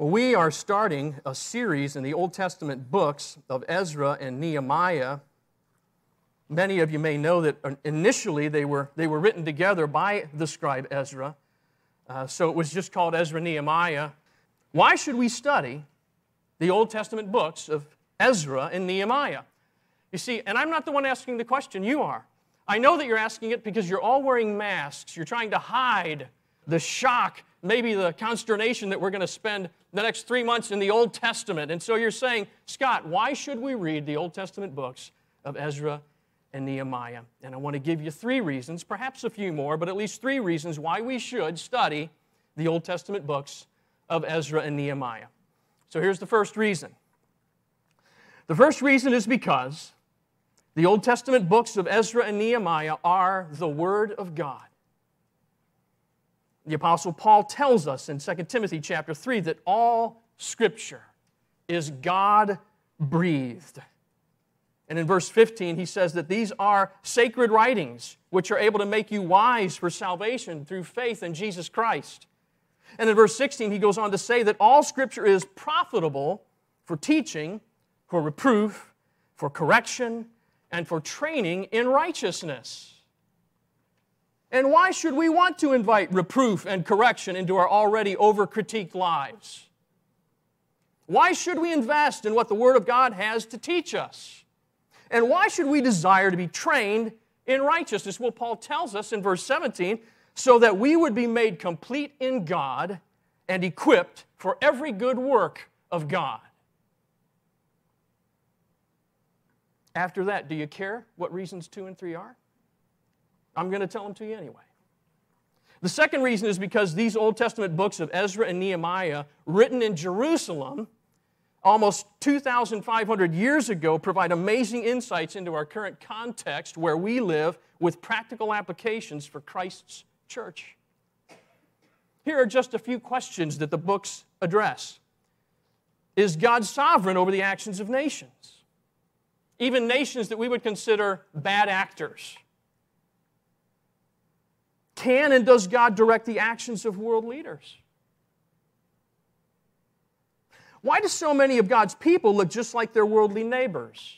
Well, we are starting a series in the Old Testament books of Ezra and Nehemiah. Many of you may know that initially they were written together by the scribe Ezra, so it was just called Ezra Nehemiah. Why should we study the Old Testament books of Ezra and Nehemiah? You see, and I'm not the one asking the question, you are. I know that you're asking it because you're all wearing masks. You're trying to hide the shock, maybe the consternation that we're going to spend the next 3 months in the Old Testament. And so you're saying, Scott, why should we read the Old Testament books of Ezra and Nehemiah? And I want to give you 3 reasons, perhaps a few more, but at least 3 reasons why we should study the Old Testament books of Ezra and Nehemiah. So here's the first reason. The first reason is because the Old Testament books of Ezra and Nehemiah are the Word of God. The Apostle Paul tells us in 2 Timothy chapter 3 that all Scripture is God-breathed. And in verse 15 he says that these are sacred writings which are able to make you wise for salvation through faith in Jesus Christ. And in verse 16 he goes on to say that all Scripture is profitable for teaching, for reproof, for correction, and for training in righteousness. And why should we want to invite reproof and correction into our already over-critiqued lives? Why should we invest in what the Word of God has to teach us? And why should we desire to be trained in righteousness? Well, Paul tells us in verse 17, so that we would be made complete in God and equipped for every good work of God. After that, do you care what reasons 2 and 3 are? I'm going to tell them to you anyway. The second reason is because these Old Testament books of Ezra and Nehemiah, written in Jerusalem almost 2,500 years ago, provide amazing insights into our current context where we live with practical applications for Christ's church. Here are just a few questions that the books address. Is God sovereign over the actions of nations? Even nations that we would consider bad actors. Can and does God direct the actions of world leaders? Why do so many of God's people look just like their worldly neighbors?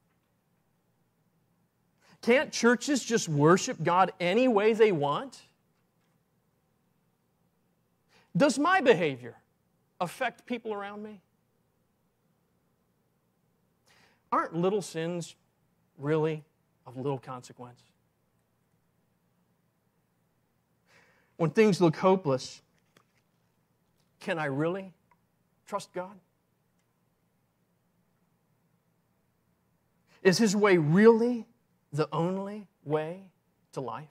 Can't churches just worship God any way they want? Does my behavior affect people around me? Aren't little sins really of little consequence? When things look hopeless, can I really trust God? Is His way really the only way to life?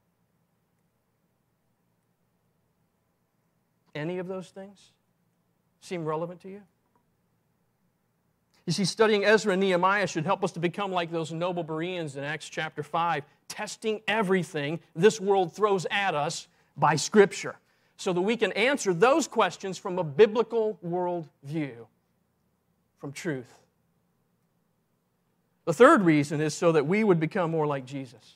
Any of those things seem relevant to you? You see, studying Ezra and Nehemiah should help us to become like those noble Bereans in Acts chapter 5, testing everything this world throws at us by Scripture, so that we can answer those questions from a biblical worldview, from truth. The third reason is so that we would become more like Jesus.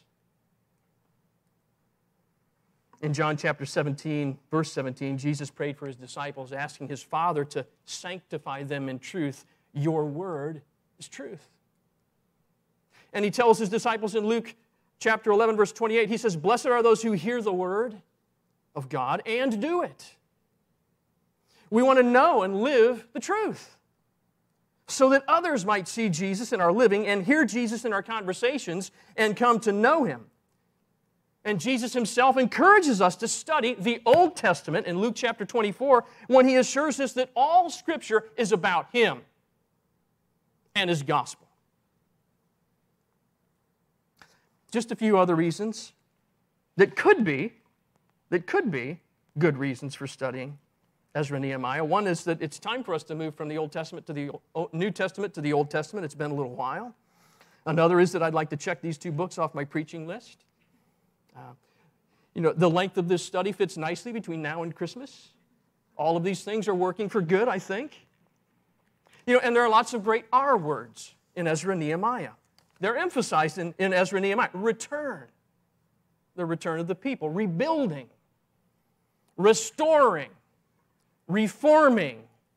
In John chapter 17, verse 17, Jesus prayed for His disciples, asking His Father to sanctify them in truth. Your word is truth. And He tells His disciples in Luke chapter 11, verse 28, He says, blessed are those who hear the word of God and do it. We want to know and live the truth so that others might see Jesus in our living and hear Jesus in our conversations and come to know Him. And Jesus Himself encourages us to study the Old Testament in Luke chapter 24 when He assures us that all Scripture is about Him and His gospel. Just a few other reasons that could be good reasons for studying Ezra and Nehemiah. One is that it's time for us to move from the Old Testament to the New Testament to the Old Testament. It's been a little while. Another is that I'd like to check these 2 books off my preaching list. The length of this study fits nicely between now and Christmas. All of these things are working for good, I think. And there are lots of great R words in Ezra and Nehemiah. They're emphasized in Ezra and Nehemiah. Return. The return of the people. Rebuilding. Restoring. Reforming.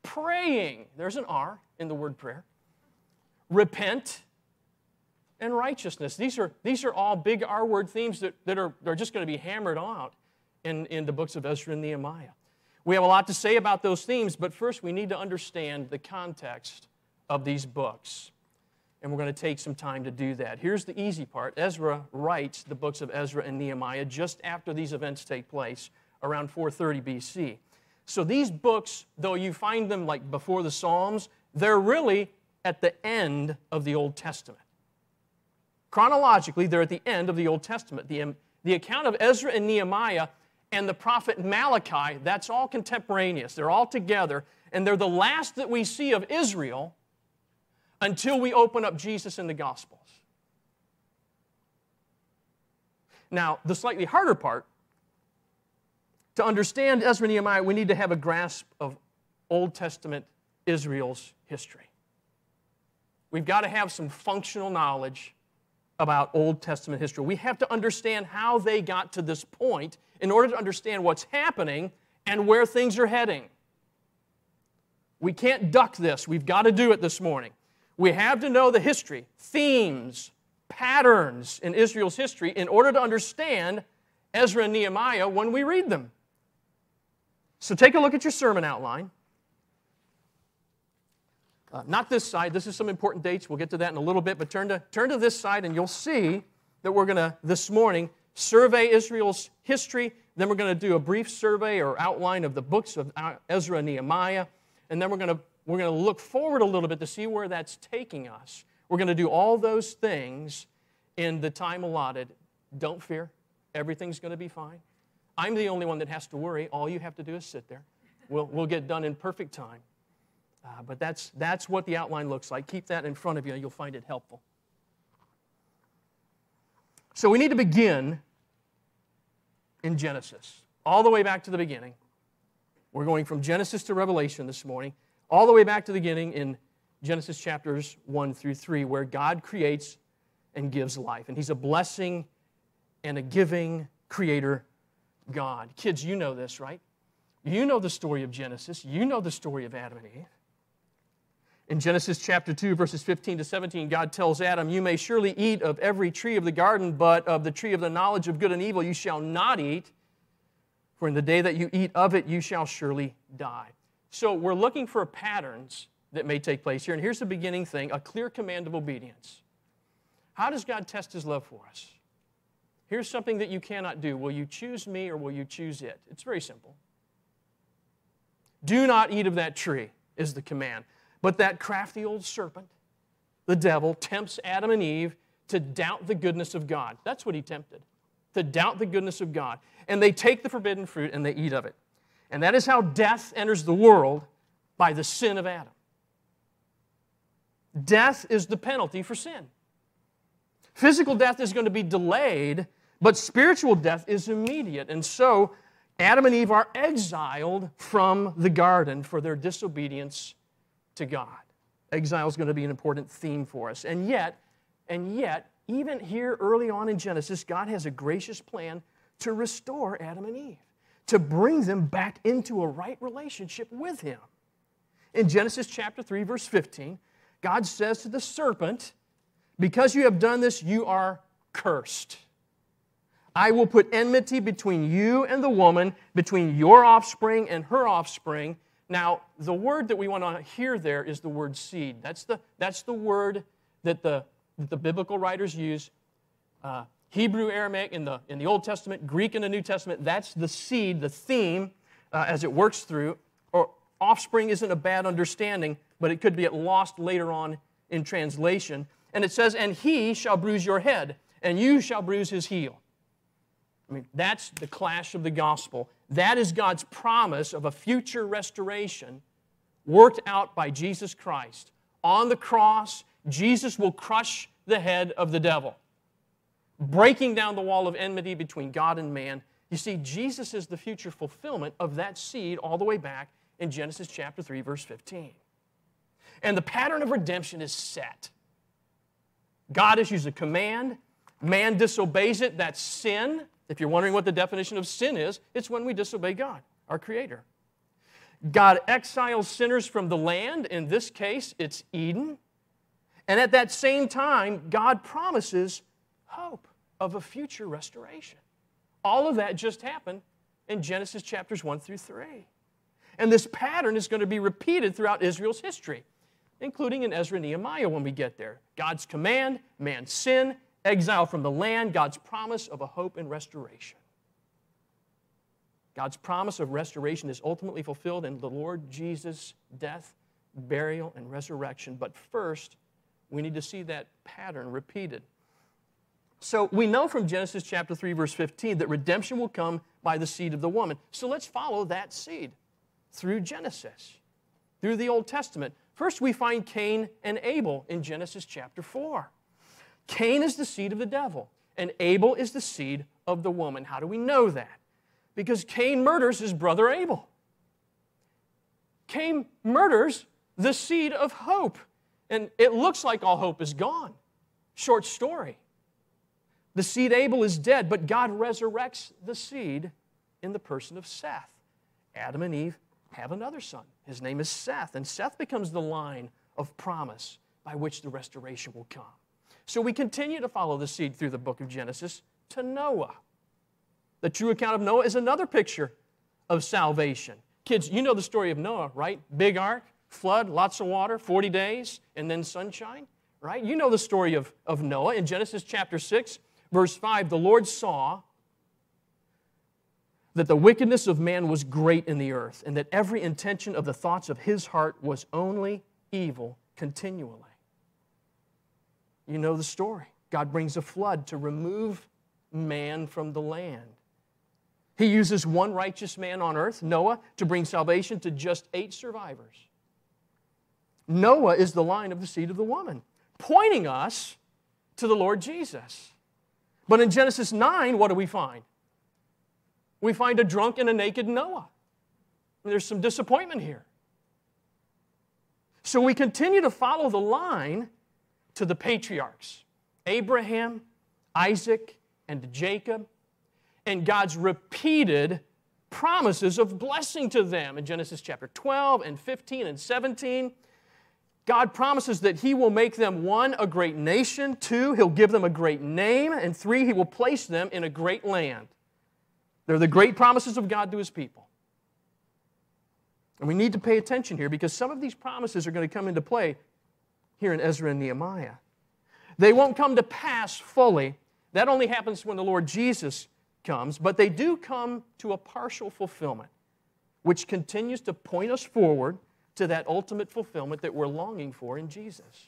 praying, there's an R in the word prayer, repent, and righteousness. These are all big R word themes that are just going to be hammered out in the books of Ezra and Nehemiah. We have a lot to say about those themes, but first we need to understand the context of these books. And we're going to take some time to do that. Here's the easy part. Ezra writes the books of Ezra and Nehemiah just after these events take place, around 430 BC. So these books, though you find them like before the Psalms, they're really at the end of the Old Testament. Chronologically, they're at the end of the Old Testament. The account of Ezra and Nehemiah and the prophet Malachi, that's all contemporaneous. They're all together, and they're the last that we see of Israel until we open up Jesus in the Gospels. Now, the slightly harder part, to understand Ezra and Nehemiah, we need to have a grasp of Old Testament Israel's history. We've got to have some functional knowledge about Old Testament history. We have to understand how they got to this point in order to understand what's happening and where things are heading. We can't duck this. We've got to do it this morning. We have to know the history, themes, patterns in Israel's history in order to understand Ezra and Nehemiah when we read them. So take a look at your sermon outline. Not this side. This is some important dates. We'll get to that in a little bit, but turn to this side and you'll see that we're going to, this morning, survey Israel's history. Then we're going to do a brief survey or outline of the books of Ezra and Nehemiah. And then we're going to look forward a little bit to see where that's taking us. We're going to do all those things in the time allotted. Don't fear. Everything's going to be fine. I'm the only one that has to worry. All you have to do is sit there. We'll get done in perfect time. But that's what the outline looks like. Keep that in front of you, and you'll find it helpful. So we need to begin in Genesis, all the way back to the beginning. We're going from Genesis to Revelation this morning, all the way back to the beginning in Genesis chapters 1 through 3, where God creates and gives life. And He's a blessing and a giving creator God. Kids, you know this, right? You know the story of Genesis. You know the story of Adam and Eve. In Genesis chapter 2, verses 15 to 17, God tells Adam, "You may surely eat of every tree of the garden, but of the tree of the knowledge of good and evil you shall not eat, for in the day that you eat of it you shall surely die." So we're looking for patterns that may take place here. And here's the beginning thing, a clear command of obedience. How does God test His love for us? Here's something that you cannot do. Will you choose me or will you choose it? It's very simple. Do not eat of that tree is the command. But that crafty old serpent, the devil, tempts Adam and Eve to doubt the goodness of God. That's what he tempted, to doubt the goodness of God. And they take the forbidden fruit and they eat of it. And that is how death enters the world, by the sin of Adam. Death is the penalty for sin. Physical death is going to be delayed, but spiritual death is immediate. And so Adam and Eve are exiled from the garden for their disobedience to God. Exile is going to be an important theme for us. And yet, even here early on in Genesis, God has a gracious plan to restore Adam and Eve, to bring them back into a right relationship with Him. In Genesis chapter 3, verse 15, God says to the serpent, "Because you have done this, you are cursed. I will put enmity between you and the woman, between your offspring and her offspring." Now, the word that we want to hear there is the word seed. That's the word that the biblical writers use. Hebrew, Aramaic in the Old Testament, Greek in the New Testament. That's the seed, the theme, as it works through. Or offspring isn't a bad understanding, but it could be lost later on in translation. And it says, "And he shall bruise your head, and you shall bruise his heel." I mean, that's the clash of the gospel. That is God's promise of a future restoration worked out by Jesus Christ. On the cross, Jesus will crush the head of the devil, breaking down the wall of enmity between God and man. You see, Jesus is the future fulfillment of that seed all the way back in Genesis chapter 3, verse 15. And the pattern of redemption is set. God issues a command. Man disobeys it. That's sin. If you're wondering what the definition of sin is, it's when we disobey God, our Creator. God exiles sinners from the land. In this case, it's Eden. And at that same time, God promises hope of a future restoration. All of that just happened in Genesis chapters 1 through 3. And this pattern is going to be repeated throughout Israel's history, including in Ezra and Nehemiah when we get there. God's command, man's sin, exile from the land, God's promise of a hope and restoration. God's promise of restoration is ultimately fulfilled in the Lord Jesus' death, burial, and resurrection. But first, we need to see that pattern repeated. So we know from Genesis chapter 3, verse 15, that redemption will come by the seed of the woman. So let's follow that seed through Genesis, through the Old Testament. First, we find Cain and Abel in Genesis chapter 4. Cain is the seed of the devil, and Abel is the seed of the woman. How do we know that? Because Cain murders his brother Abel. Cain murders the seed of hope, and it looks like all hope is gone. Short story. The seed Abel is dead, but God resurrects the seed in the person of Seth. Adam and Eve have another son. His name is Seth, and Seth becomes the line of promise by which the restoration will come. So we continue to follow the seed through the book of Genesis to Noah. The true account of Noah is another picture of salvation. Kids, you know the story of Noah, right? Big ark, flood, lots of water, 40 days, and then sunshine, right? You know the story of Noah. In Genesis chapter 6, verse 5, the Lord saw that the wickedness of man was great in the earth, and that every intention of the thoughts of his heart was only evil continually. You know the story. God brings a flood to remove man from the land. He uses one righteous man on earth, Noah, to bring salvation to just 8 survivors. Noah is the line of the seed of the woman, pointing us to the Lord Jesus. But in Genesis 9, what do we find? We find a drunk and a naked Noah. There's some disappointment here. So we continue to follow the line to the patriarchs, Abraham, Isaac, and Jacob, and God's repeated promises of blessing to them in Genesis chapter 12 and 15 and 17. God promises that He will make them, 1, a great nation, 2, He'll give them a great name, and 3, He will place them in a great land. They're the great promises of God to His people. And we need to pay attention here because some of these promises are going to come into play here in Ezra and Nehemiah. They won't come to pass fully. That only happens when the Lord Jesus comes, but they do come to a partial fulfillment, which continues to point us forward to that ultimate fulfillment that we're longing for in Jesus.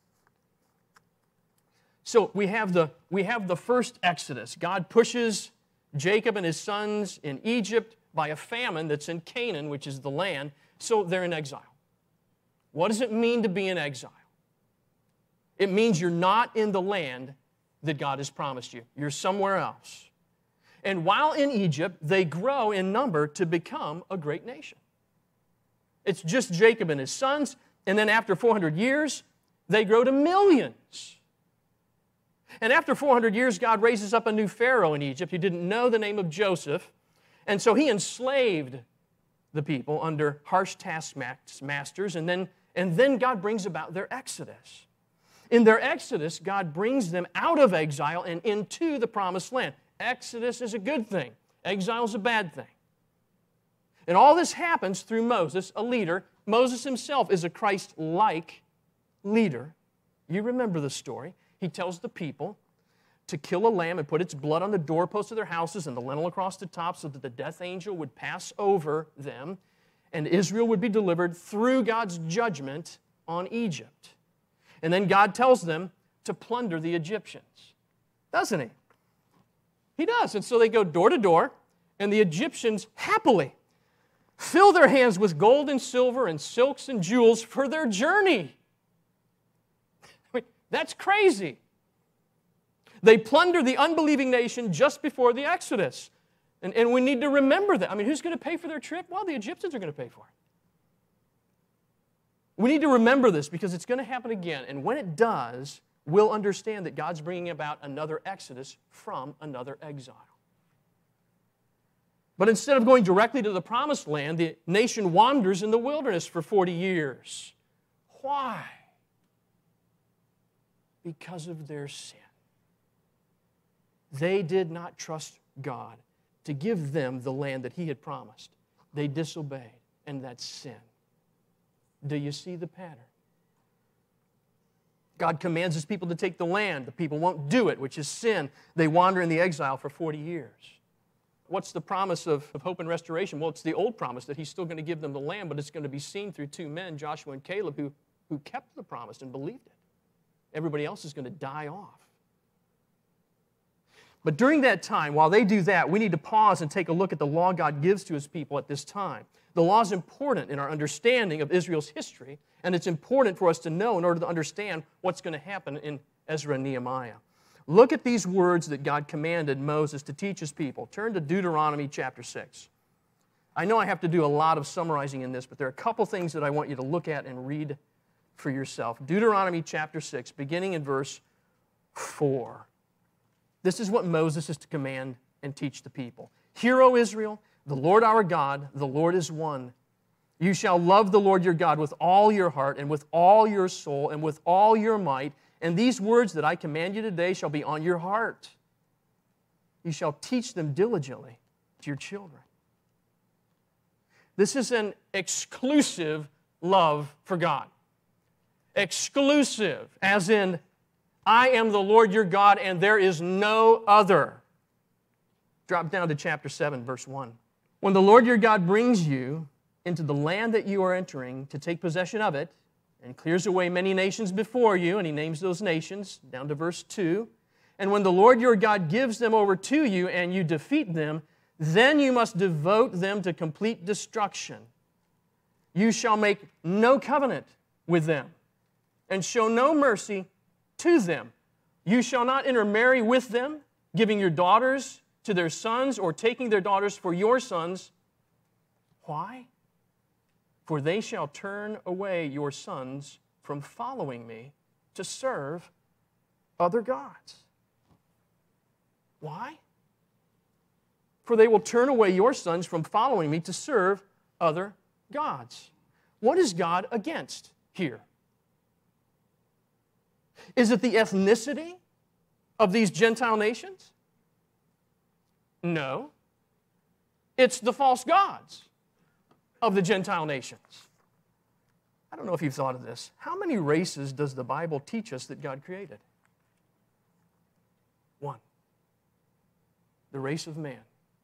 So we have the first Exodus. God pushes Jacob and his sons in Egypt by a famine that's in Canaan, which is the land, so they're in exile. What does it mean to be in exile? It means you're not in the land that God has promised you. You're somewhere else. And while in Egypt, they grow in number to become a great nation. It's just Jacob and his sons, and then after 400 years, they grow to millions. And after 400 years, God raises up a new Pharaoh in Egypt. He didn't know the name of Joseph, and so he enslaved the people under harsh taskmasters, and then God brings about their exodus. In their exodus, God brings them out of exile and into the promised land. Exodus is a good thing. Exile is a bad thing. And all this happens through Moses, a leader. Moses himself is a Christ-like leader. You remember the story. He tells the people to kill a lamb and put its blood on the doorposts of their houses and the lintel across the top so that the death angel would pass over them and Israel would be delivered through God's judgment on Egypt. And then God tells them to plunder the Egyptians. Doesn't He? He does. And so they go door to door, and the Egyptians happily fill their hands with gold and silver and silks and jewels for their journey. I mean, that's crazy. They plunder the unbelieving nation just before the Exodus. And we need to remember that. I mean, who's going to pay for their trip? Well, the Egyptians are going to pay for it. We need to remember this because it's going to happen again. And when it does, we'll understand that God's bringing about another Exodus from another exile. But instead of going directly to the promised land, the nation wanders in the wilderness for 40 years. Why? Because of their sin. They did not trust God to give them the land that He had promised. They disobeyed, and that's sin. Do you see the pattern? God commands His people to take the land. The people won't do it, which is sin. They wander in the exile for 40 years. What's the promise of hope and restoration? Well, it's the old promise that He's still going to give them the land, but it's going to be seen through two men, Joshua and Caleb, who kept the promise and believed it. Everybody else is going to die off. But during that time, while they do that, we need to pause and take a look at the law God gives to His people at this time. The law is important in our understanding of Israel's history, and it's important for us to know in order to understand what's going to happen in Ezra and Nehemiah. Look at these words that God commanded Moses to teach His people. Turn to Deuteronomy chapter 6. I know I have to do a lot of summarizing in this, but there are a couple things that I want you to look at and read for yourself. Deuteronomy chapter 6, beginning in verse 4. This is what Moses is to command and teach the people. Hear, O Israel, the Lord our God, the Lord is one. You shall love the Lord your God with all your heart and with all your soul and with all your might. And these words that I command you today shall be on your heart. You shall teach them diligently to your children. This is an exclusive love for God. Exclusive, as in, I am the Lord your God and there is no other. Drop down to chapter 7, verse 1. When the Lord your God brings you into the land that you are entering to take possession of it, and clears away many nations before you, and He names those nations, down to verse 2. And when the Lord your God gives them over to you and you defeat them, then you must devote them to complete destruction. You shall make no covenant with them, and show no mercy to them. You shall not intermarry with them, giving your daughters to their sons or taking their daughters for your sons. Why? For they shall turn away your sons from following me to serve other gods. Why? For they will turn away your sons from following me to serve other gods. What is God against here? Is it the ethnicity of these Gentile nations? No. It's the false gods of the Gentile nations. I don't know if you've thought of this. How many races does the Bible teach us that God created? One. The race of man.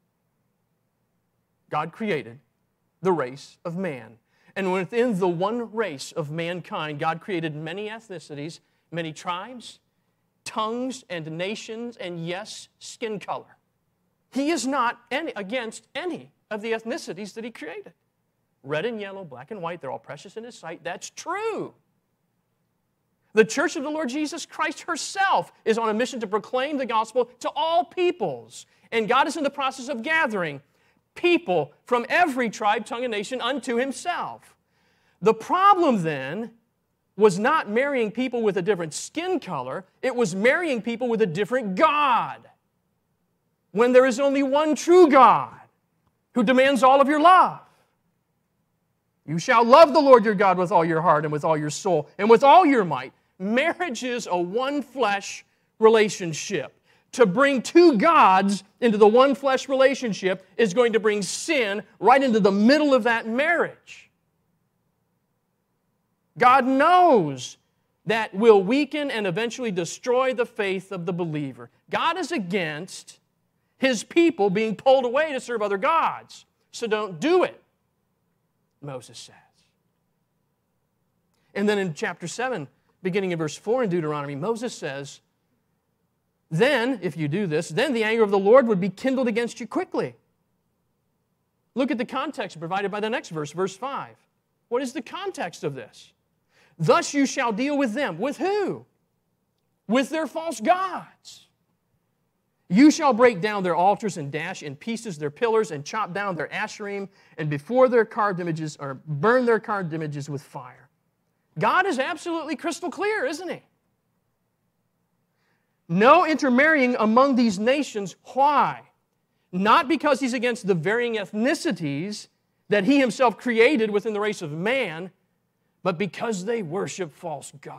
God created the race of man. And within the one race of mankind, God created many ethnicities, many tribes, tongues, and nations, and yes, skin color. He is not against any of the ethnicities that He created. Red and yellow, black and white, they're all precious in His sight. That's true. The church of the Lord Jesus Christ herself is on a mission to proclaim the gospel to all peoples. And God is in the process of gathering people from every tribe, tongue, and nation unto Himself. The problem then was not marrying people with a different skin color. It was marrying people with a different God. When there is only one true God who demands all of your love. You shall love the Lord your God with all your heart and with all your soul and with all your might. Marriage is a one-flesh relationship. To bring two gods into the one-flesh relationship is going to bring sin right into the middle of that marriage. God knows that will weaken and eventually destroy the faith of the believer. God is against His people being pulled away to serve other gods. So don't do it, Moses says. And then in chapter 7, beginning in verse 4 in Deuteronomy, Moses says, then, if you do this, then the anger of the Lord would be kindled against you quickly. Look at the context provided by the next verse, verse 5. What is the context of this? Thus you shall deal with them. With who? With their false gods. You shall break down their altars and dash in pieces their pillars and chop down their asherim and before their carved images or burn their carved images with fire. God is absolutely crystal clear, isn't He? No intermarrying among these nations. Why? not because he's against the varying ethnicities that he himself created within the race of man, but because they worship false gods.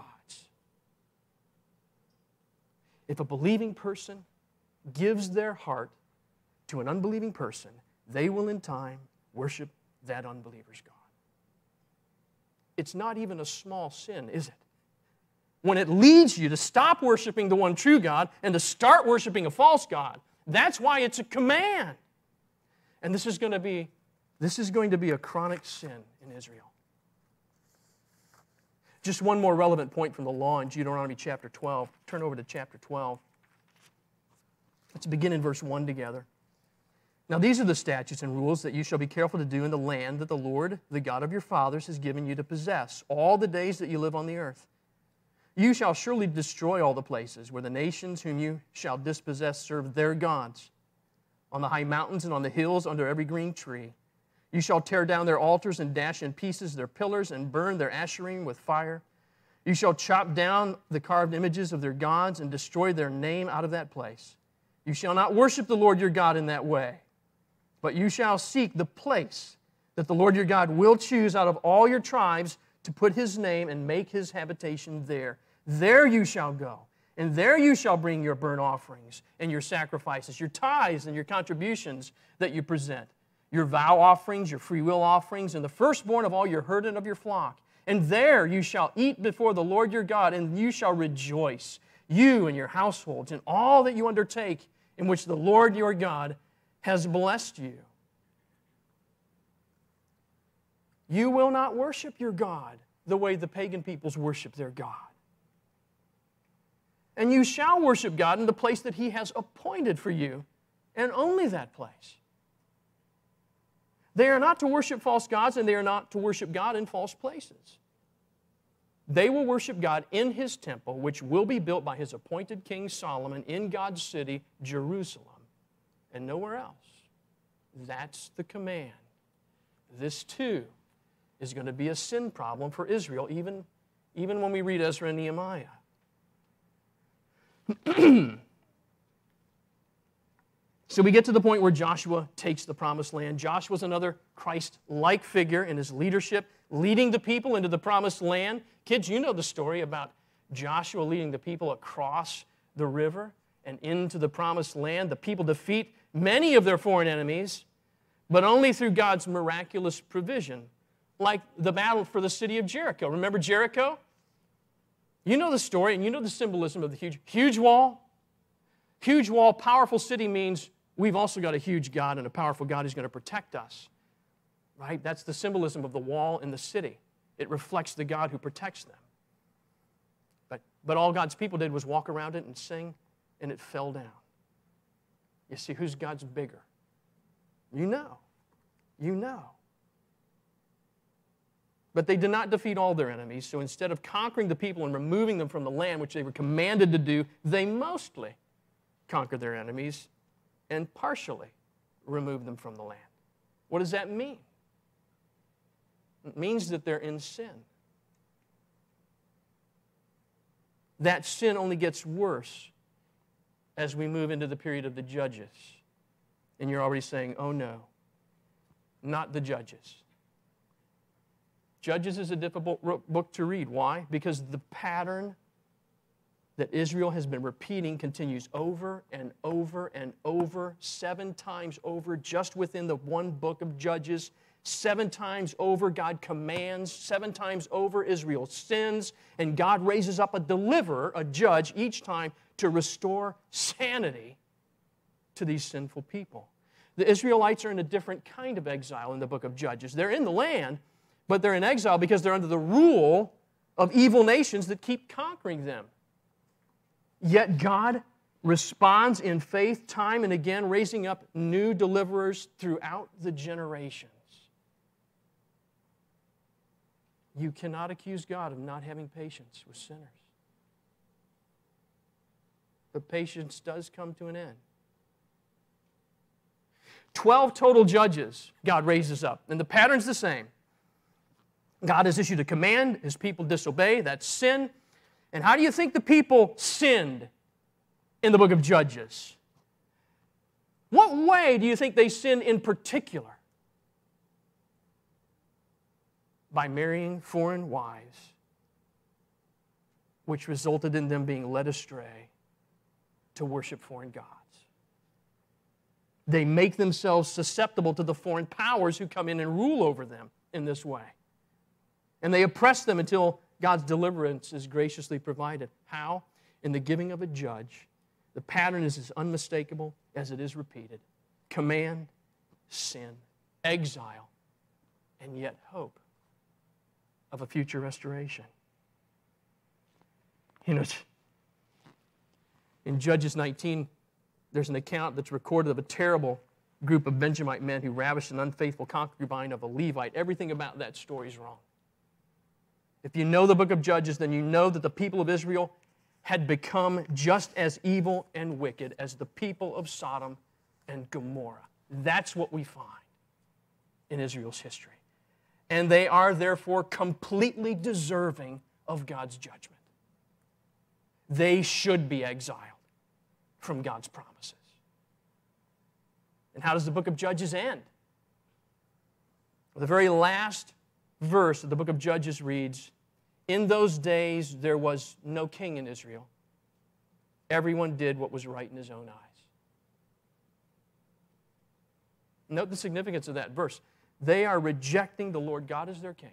If a believing person gives their heart to an unbelieving person, they will in time worship that unbeliever's God. It's not even a small sin, is it? When it leads you to stop worshiping the one true God and to start worshiping a false God, that's why it's a command. And this is going to be a chronic sin in Israel. Just one more relevant point from the law in Deuteronomy chapter 12. Turn over to chapter 12. Let's begin in verse 1 together. Now these are the statutes and rules that you shall be careful to do in the land that the Lord, the God of your fathers, has given you to possess all the days that you live on the earth. You shall surely destroy all the places where the nations whom you shall dispossess serve their gods, on the high mountains and on the hills under every green tree. You shall tear down their altars and dash in pieces their pillars and burn their asherim with fire. You shall chop down the carved images of their gods and destroy their name out of that place. You shall not worship the Lord your God in that way, but you shall seek the place that the Lord your God will choose out of all your tribes to put His name and make His habitation there. There you shall go, and there you shall bring your burnt offerings and your sacrifices, your tithes and your contributions that you present, your vow offerings, your freewill offerings, and the firstborn of all your herd and of your flock. And there you shall eat before the Lord your God, and you shall rejoice, you and your households, in all that you undertake, in which the Lord your God has blessed you. You will not worship your God the way the pagan peoples worship their God. And you shall worship God in the place that He has appointed for you, and only that place. They are not to worship false gods, and they are not to worship God in false places. They will worship God in His temple, which will be built by His appointed King Solomon in God's city, Jerusalem, and nowhere else. That's the command. This, too, is going to be a sin problem for Israel, even when we read Ezra and Nehemiah. So we get to the point where Joshua takes the promised land. Joshua's another Christ-like figure in his leadership, leading the people into the promised land. Kids, you know the story about Joshua leading the people across the river and into the promised land. The people defeat many of their foreign enemies, but only through God's miraculous provision, like the battle for the city of Jericho. Remember Jericho? You know the story, and you know the symbolism of the huge wall. Huge wall, powerful city means we've also got a huge God and a powerful God who's going to protect us. Right? That's the symbolism of the wall and the city. It reflects the God who protects them. But all God's people did was walk around it and sing, and it fell down. You see, whose God's bigger? You know. You know. But they did not defeat all their enemies, so instead of conquering the people and removing them from the land, which they were commanded to do, they mostly conquered their enemies and partially removed them from the land. What does that mean? It means that they're in sin. That sin only gets worse as we move into the period of the Judges. And you're already saying, oh no, not the Judges. Judges is a difficult book to read. Why? Because the pattern that Israel has been repeating continues over and over and over, 7 times over, just within the one book of Judges. 7 times over, God commands. 7 times over, Israel sins. And God raises up a deliverer, a judge, each time to restore sanity to these sinful people. The Israelites are in a different kind of exile in the book of Judges. They're in the land, but they're in exile because they're under the rule of evil nations that keep conquering them. Yet God responds in faith time and again, raising up new deliverers throughout the generations. You cannot accuse God of not having patience with sinners. But patience does come to an end. 12 total judges God raises up, and the pattern's the same. God has issued a command, His people disobey, that's sin. And how do you think the people sinned in the book of Judges? What way do you think they sinned in particular? By marrying foreign wives, which resulted in them being led astray to worship foreign gods. They make themselves susceptible to the foreign powers who come in and rule over them in this way. And they oppress them until God's deliverance is graciously provided. How? In the giving of a judge. The pattern is as unmistakable as it is repeated. Command, sin, exile, and yet hope of a future restoration. You know, in Judges 19, there's an account that's recorded of a terrible group of Benjamite men who ravished an unfaithful concubine of a Levite. Everything about that story is wrong. If you know the book of Judges, then you know that the people of Israel had become just as evil and wicked as the people of Sodom and Gomorrah. That's what we find in Israel's history. And they are therefore completely deserving of God's judgment. They should be exiled from God's promises. And how does the book of Judges end? The very last verse of the book of Judges reads, "In those days there was no king in Israel. Everyone did what was right in his own eyes." Note the significance of that verse. They are rejecting the Lord God as their king.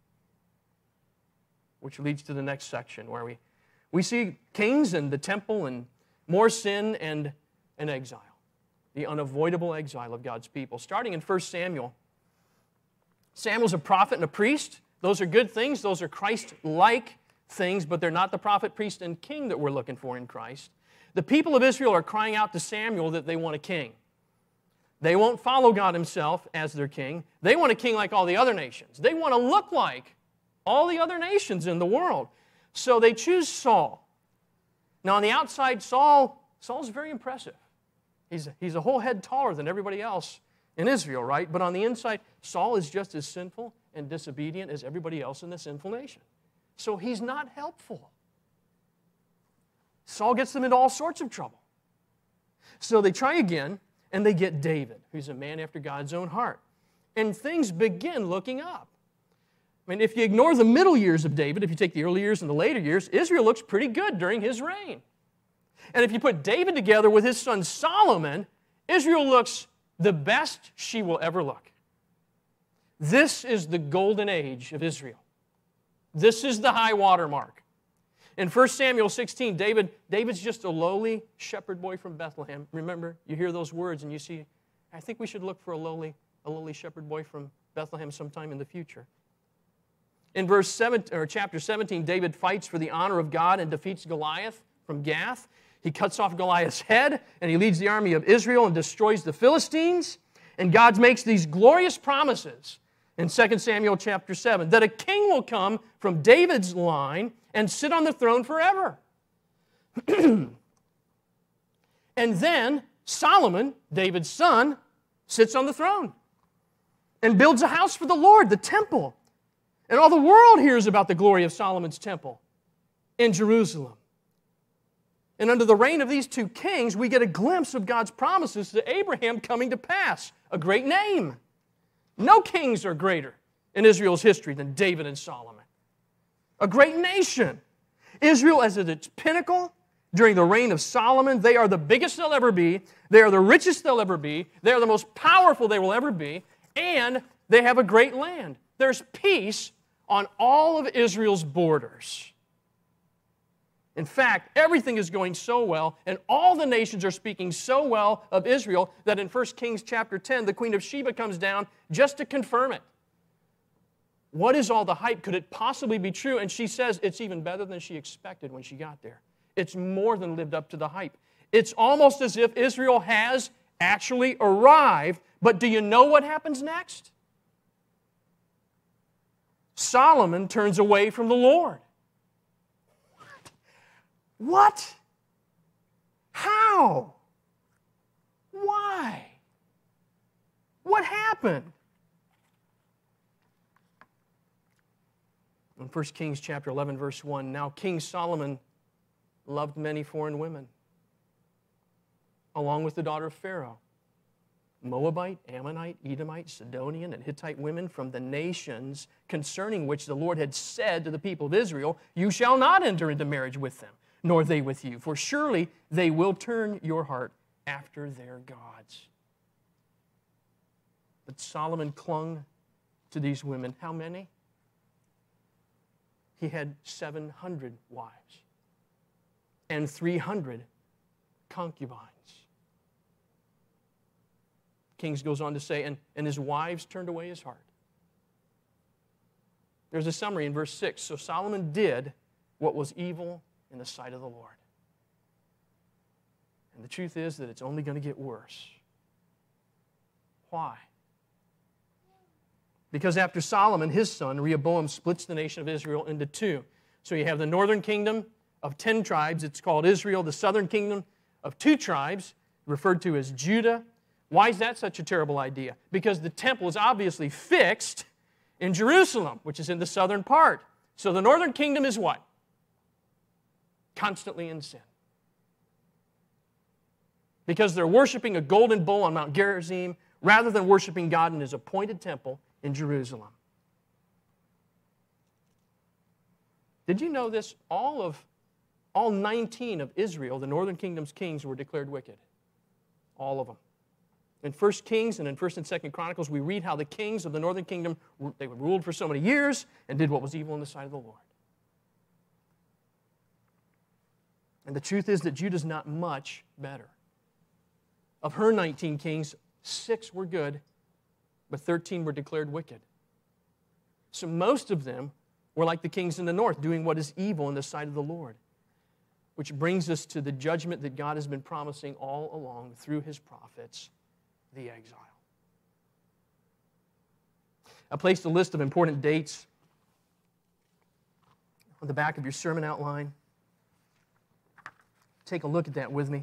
Which leads to the next section where we see kings and the temple and more sin and an exile. The unavoidable exile of God's people. Starting in 1 Samuel. Samuel's a prophet and a priest. Those are good things. Those are Christ-like things, but they're not the prophet, priest, and king that we're looking for in Christ. The people of Israel are crying out to Samuel that they want a king. They won't follow God Himself as their king. They want a king like all the other nations. They want to look like all the other nations in the world. So they choose Saul. Now on the outside, Saul's very impressive. He's a whole head taller than everybody else in Israel, right? But on the inside, Saul is just as sinful and disobedient as everybody else in the sinful nation. So he's not helpful. Saul gets them into all sorts of trouble. So they try again, and they get David, who's a man after God's own heart. And things begin looking up. I mean, if you ignore the middle years of David, if you take the early years and the later years, Israel looks pretty good during his reign. And if you put David together with his son Solomon, Israel looks the best she will ever look. This is the golden age of Israel. This is the high water mark. In 1 Samuel 16, David's just a lowly shepherd boy from Bethlehem. Remember, you hear those words and you see, I think we should look for a lowly shepherd boy from Bethlehem sometime in the future. In chapter 17, David fights for the honor of God and defeats Goliath from Gath. He cuts off Goliath's head, and he leads the army of Israel and destroys the Philistines. And God makes these glorious promises in 2 Samuel chapter 7, that a king will come from David's line and sit on the throne forever. And then Solomon, David's son, sits on the throne and builds a house for the Lord, the temple. And all the world hears about the glory of Solomon's temple in Jerusalem. And under the reign of these two kings, we get a glimpse of God's promises to Abraham coming to pass. A great name. No kings are greater in Israel's history than David and Solomon. A great nation. Israel as at its pinnacle during the reign of Solomon. They are the biggest they'll ever be. They are the richest they'll ever be. They are the most powerful they will ever be. And they have a great land. There's peace on all of Israel's borders. In fact, everything is going so well, and all the nations are speaking so well of Israel that in 1 Kings chapter 10, the Queen of Sheba comes down just to confirm it. What is all the hype? Could it possibly be true? And she says it's even better than she expected when she got there. It's more than lived up to the hype. It's almost as if Israel has actually arrived, but do you know what happens next? Solomon turns away from the Lord. What? How? Why? What happened? In 1 Kings chapter 11, verse 1, now King Solomon loved many foreign women, along with the daughter of Pharaoh. Moabite, Ammonite, Edomite, Sidonian, and Hittite women from the nations concerning which the Lord had said to the people of Israel, you shall not enter into marriage with them, nor they with you, for surely they will turn your heart after their gods. But Solomon clung to these women. How many? He had 700 wives and 300 concubines. Kings goes on to say, and his wives turned away his heart. There's a summary in verse 6. So Solomon did what was evil in the sight of the Lord. And the truth is that it's only going to get worse. Why? Because after Solomon, his son, Rehoboam, splits the nation of Israel into two. So you have the northern kingdom of 10 tribes. It's called Israel. The southern kingdom of 2 tribes, referred to as Judah. Why is that such a terrible idea? Because the temple is obviously fixed in Jerusalem, which is in the southern part. So the northern kingdom is what? Constantly in sin. Because they're worshiping a golden bull on Mount Gerizim rather than worshiping God in His appointed temple in Jerusalem. Did you know this? All 19 of Israel, the northern kingdom's kings, were declared wicked. All of them. In 1 Kings and in 1 and 2 Chronicles, we read how the kings of the northern kingdom, they ruled for so many years and did what was evil in the sight of the Lord. And the truth is that Judah's not much better. Of her 19 kings, 6 were good, but 13 were declared wicked. So most of them were like the kings in the north, doing what is evil in the sight of the Lord. Which brings us to the judgment that God has been promising all along through His prophets, the exile. I placed a list of important dates on the back of your sermon outline. Take a look at that with me.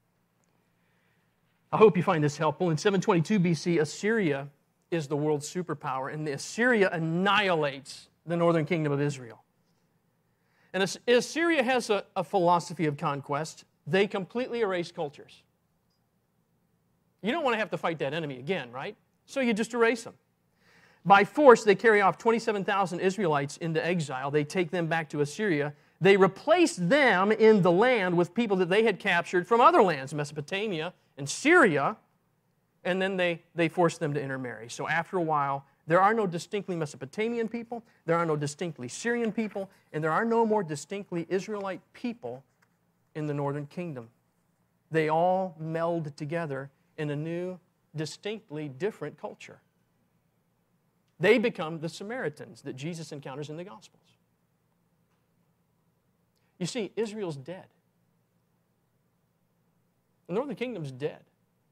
I hope you find this helpful. In 722 BC, Assyria is the world's superpower, and Assyria annihilates the northern kingdom of Israel. And Assyria has a philosophy of conquest. They completely erase cultures. You don't want to have to fight that enemy again, right? So you just erase them. By force, they carry off 27,000 Israelites into exile. They take them back to Assyria. They replace them in the land with people that they had captured from other lands, Mesopotamia and Syria, and then they force them to intermarry. So after a while, there are no distinctly Mesopotamian people, there are no distinctly Syrian people, and there are no more distinctly Israelite people in the northern kingdom. They all meld together in a new, distinctly different culture. They become the Samaritans that Jesus encounters in the Gospels. You see, Israel's dead. The northern kingdom's dead.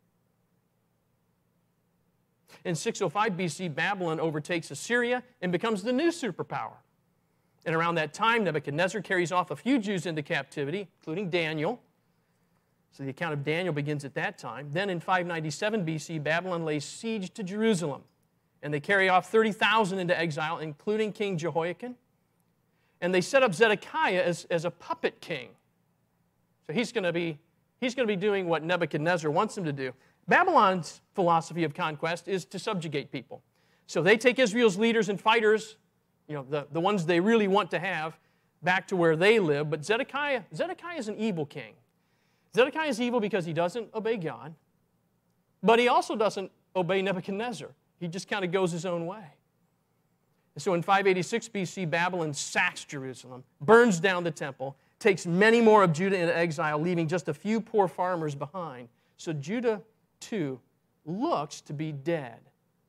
In 605 BC, Babylon overtakes Assyria and becomes the new superpower. And around that time, Nebuchadnezzar carries off a few Jews into captivity, including Daniel. So the account of Daniel begins at that time. Then in 597 BC, Babylon lays siege to Jerusalem. And they carry off 30,000 into exile, including King Jehoiakim. And they set up Zedekiah as a puppet king. So he's going to be doing what Nebuchadnezzar wants him to do. Babylon's philosophy of conquest is to subjugate people. So they take Israel's leaders and fighters, the ones they really want to have, back to where they live. But Zedekiah is an evil king. Zedekiah is evil because he doesn't obey God, but he also doesn't obey Nebuchadnezzar. He just kind of goes his own way. And so in 586 BC, Babylon sacks Jerusalem, burns down the temple, takes many more of Judah into exile, leaving just a few poor farmers behind. So Judah, too, looks to be dead.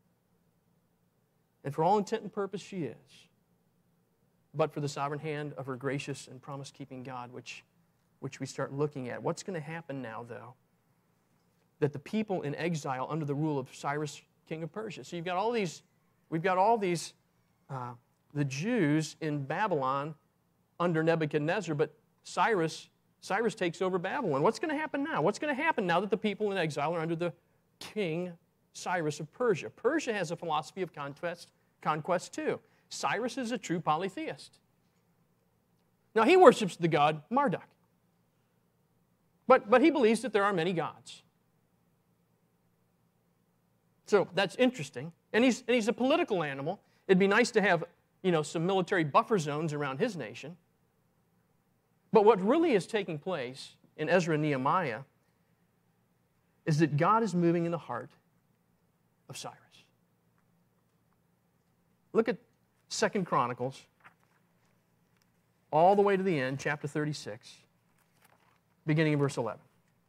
And for all intent and purpose, she is. But for the sovereign hand of her gracious and promise-keeping God, which we start looking at. What's going to happen now, though? That the people in exile under the rule of Cyrus, king of Persia. So we've got all these, the Jews in Babylon under Nebuchadnezzar, but Cyrus takes over Babylon. What's going to happen now? What's going to happen now that the people in exile are under the king Cyrus of Persia? Persia has a philosophy of conquest too. Cyrus is a true polytheist. Now he worships the god Marduk. But he believes that there are many gods. So that's interesting. And he's a political animal. It'd be nice to have, some military buffer zones around his nation. But what really is taking place in Ezra and Nehemiah is that God is moving in the heart of Cyrus. Look at 2 Chronicles, all the way to the end, chapter 36, beginning in verse 11.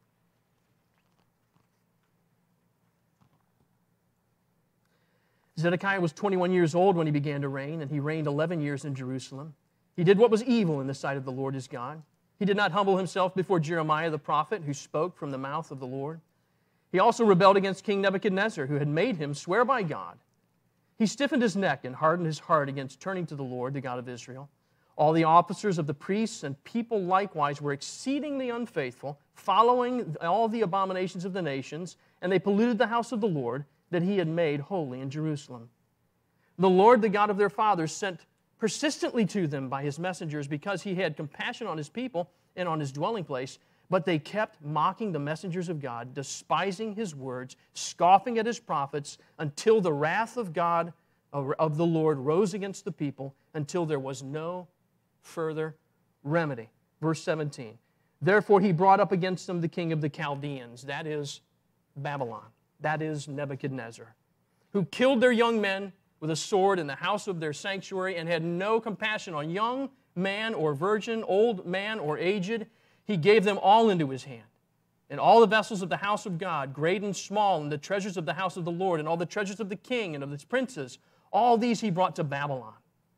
Zedekiah was 21 years old when he began to reign, and he reigned 11 years in Jerusalem. He did what was evil in the sight of the Lord his God. He did not humble himself before Jeremiah the prophet, who spoke from the mouth of the Lord. He also rebelled against King Nebuchadnezzar, who had made him swear by God. He stiffened his neck and hardened his heart against turning to the Lord, the God of Israel. All the officers of the priests and people likewise were exceedingly unfaithful, following all the abominations of the nations, and they polluted the house of the Lord that he had made holy in Jerusalem. The Lord, the God of their fathers, sent persistently to them by his messengers because he had compassion on his people and on his dwelling place, but they kept mocking the messengers of God, despising his words, scoffing at his prophets, until the wrath of God, of the Lord, rose against the people, until there was no further remedy. Verse 17, therefore he brought up against them the king of the Chaldeans, that is Babylon, that is Nebuchadnezzar, who killed their young men with a sword in the house of their sanctuary and had no compassion on young man or virgin, old man or aged. He gave them all into his hand. And all the vessels of the house of God, great and small, and the treasures of the house of the Lord, and all the treasures of the king and of his princes, all these he brought to Babylon.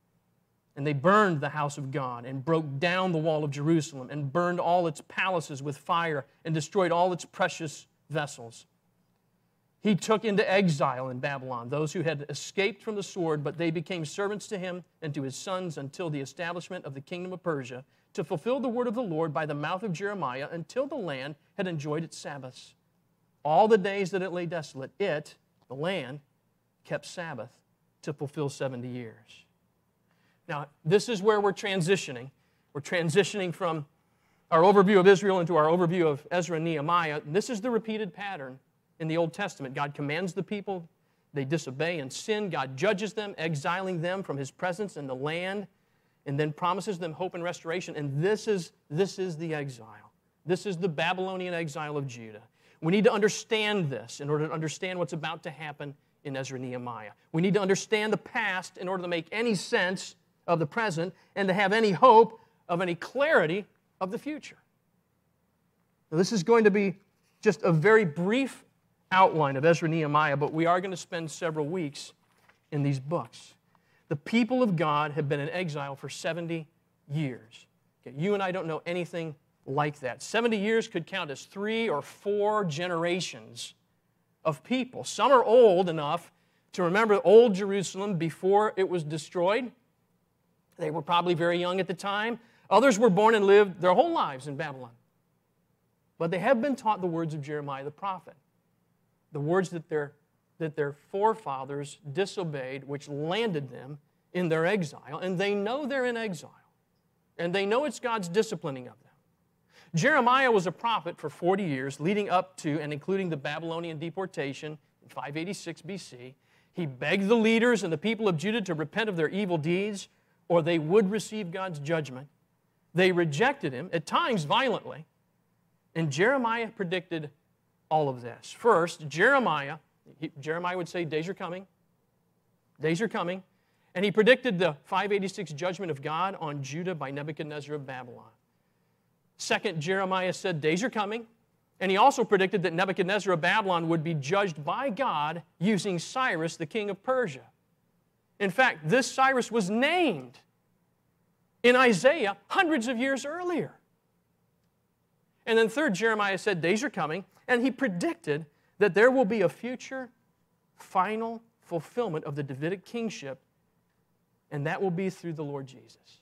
And they burned the house of God, and broke down the wall of Jerusalem, and burned all its palaces with fire, and destroyed all its precious vessels. He took into exile in Babylon those who had escaped from the sword, but they became servants to him and to his sons until the establishment of the kingdom of Persia, to fulfill the word of the Lord by the mouth of Jeremiah, until the land had enjoyed its Sabbaths. All the days that it lay desolate, it, the land, kept Sabbath to fulfill 70 years. Now, this is where we're transitioning. We're transitioning from our overview of Israel into our overview of Ezra and Nehemiah. And this is the repeated pattern in the Old Testament. God commands the people, they disobey and sin. God judges them, exiling them from his presence in the land, and then promises them hope and restoration. And this is the exile. This is the Babylonian exile of Judah. We need to understand this in order to understand what's about to happen in Ezra and Nehemiah. We need to understand the past in order to make any sense of the present and to have any hope of any clarity of the future. Now, this is going to be just a very brief outline of Ezra and Nehemiah, but we are going to spend several weeks in these books. The people of God have been in exile for 70 years. Okay, you and I don't know anything like that. 70 years could count as 3 or 4 generations of people. Some are old enough to remember old Jerusalem before it was destroyed. They were probably very young at the time. Others were born and lived their whole lives in Babylon. But they have been taught the words of Jeremiah the prophet, the words that their forefathers disobeyed, which landed them in their exile, and they know they're in exile, and they know it's God's disciplining of them. Jeremiah was a prophet for 40 years, leading up to and including the Babylonian deportation in 586 BC. He begged the leaders and the people of Judah to repent of their evil deeds, or they would receive God's judgment. They rejected him, at times violently, and Jeremiah predicted all of this. First, Jeremiah would say, days are coming. Days are coming. And he predicted the 586 judgment of God on Judah by Nebuchadnezzar of Babylon. Second, Jeremiah said, days are coming. And he also predicted that Nebuchadnezzar of Babylon would be judged by God using Cyrus, the king of Persia. In fact, this Cyrus was named in Isaiah hundreds of years earlier. And then third, Jeremiah said, days are coming. And he predicted that there will be a future final fulfillment of the Davidic kingship, and that will be through the Lord Jesus.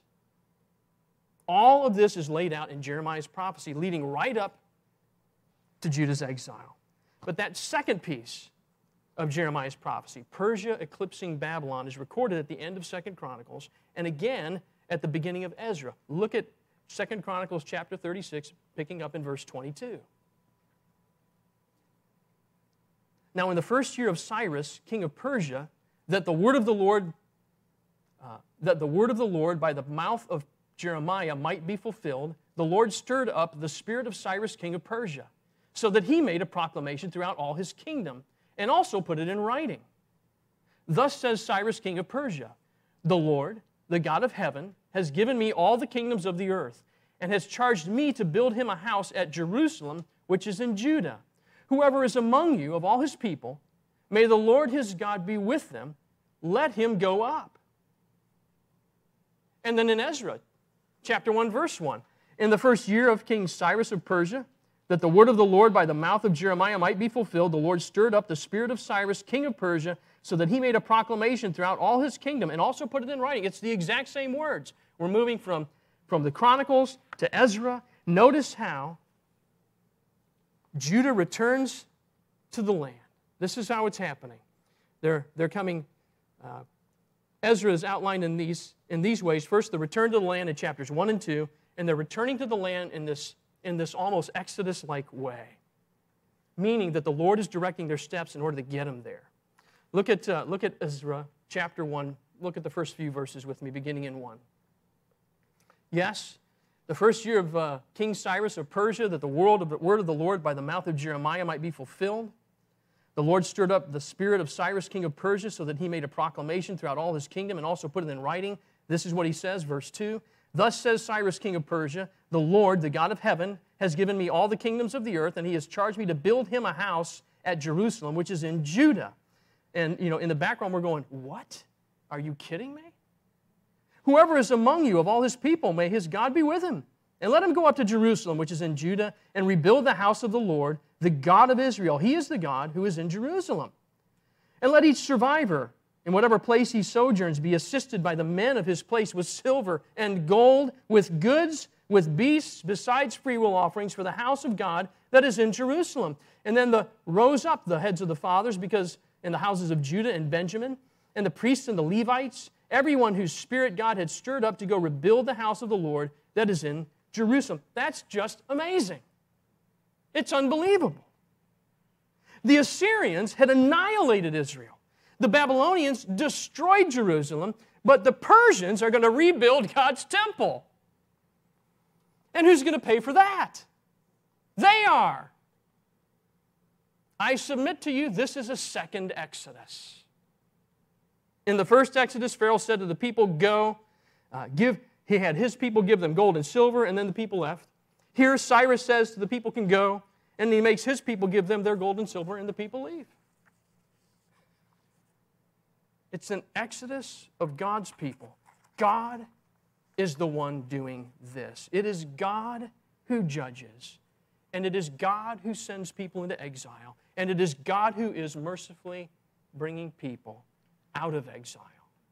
All of this is laid out in Jeremiah's prophecy, leading right up to Judah's exile. But that second piece of Jeremiah's prophecy, Persia eclipsing Babylon, is recorded at the end of 2 Chronicles and again at the beginning of Ezra. Look at 2 Chronicles chapter 36, picking up in verse 22. Now in the first year of Cyrus, king of Persia, that the word of the Lord by the mouth of Jeremiah might be fulfilled, the Lord stirred up the spirit of Cyrus, king of Persia, so that he made a proclamation throughout all his kingdom, and also put it in writing. Thus says Cyrus, king of Persia, the Lord, the God of heaven, has given me all the kingdoms of the earth, and has charged me to build him a house at Jerusalem, which is in Judah. Whoever is among you of all his people, may the Lord his God be with them. Let him go up. And then in Ezra, chapter 1, verse 1, in the first year of King Cyrus of Persia, that the word of the Lord by the mouth of Jeremiah might be fulfilled, the Lord stirred up the spirit of Cyrus, king of Persia, so that he made a proclamation throughout all his kingdom and also put it in writing. It's the exact same words. We're moving from the Chronicles to Ezra. Notice how Judah returns to the land. This is how it's happening. They're coming. Ezra is outlined in these ways. First, the return to the land in chapters 1 and 2, and they're returning to the land in this almost Exodus-like way, meaning that the Lord is directing their steps in order to get them there. Look at Ezra chapter 1. Look at the first few verses with me, beginning in 1. Yes, the first year of King Cyrus of Persia, that the word of the Lord by the mouth of Jeremiah might be fulfilled. The Lord stirred up the spirit of Cyrus, king of Persia, so that he made a proclamation throughout all his kingdom and also put it in writing. This is what he says, verse 2. Thus says Cyrus, king of Persia, the Lord, the God of heaven, has given me all the kingdoms of the earth, and he has charged me to build him a house at Jerusalem, which is in Judah. And, in the background we're going, what? Are you kidding me? Whoever is among you of all his people, may his God be with him. And let him go up to Jerusalem, which is in Judah, and rebuild the house of the Lord, the God of Israel. He is the God who is in Jerusalem. And let each survivor, in whatever place he sojourns, be assisted by the men of his place with silver and gold, with goods, with beasts, besides freewill offerings for the house of God that is in Jerusalem. And then rose up the heads of the fathers, because in the houses of Judah and Benjamin, and the priests and the Levites, everyone whose spirit God had stirred up to go rebuild the house of the Lord that is in Jerusalem. That's just amazing. It's unbelievable. The Assyrians had annihilated Israel. The Babylonians destroyed Jerusalem, but the Persians are going to rebuild God's temple. And who's going to pay for that? They are. I submit to you, this is a second Exodus. In the first Exodus, Pharaoh said to the people, go, he had his people give them gold and silver, and then the people left. Here, Cyrus says to the people can go, and he makes his people give them their gold and silver, and the people leave. It's an exodus of God's people. God is the one doing this. It is God who judges, and it is God who sends people into exile, and it is God who is mercifully bringing people out of exile.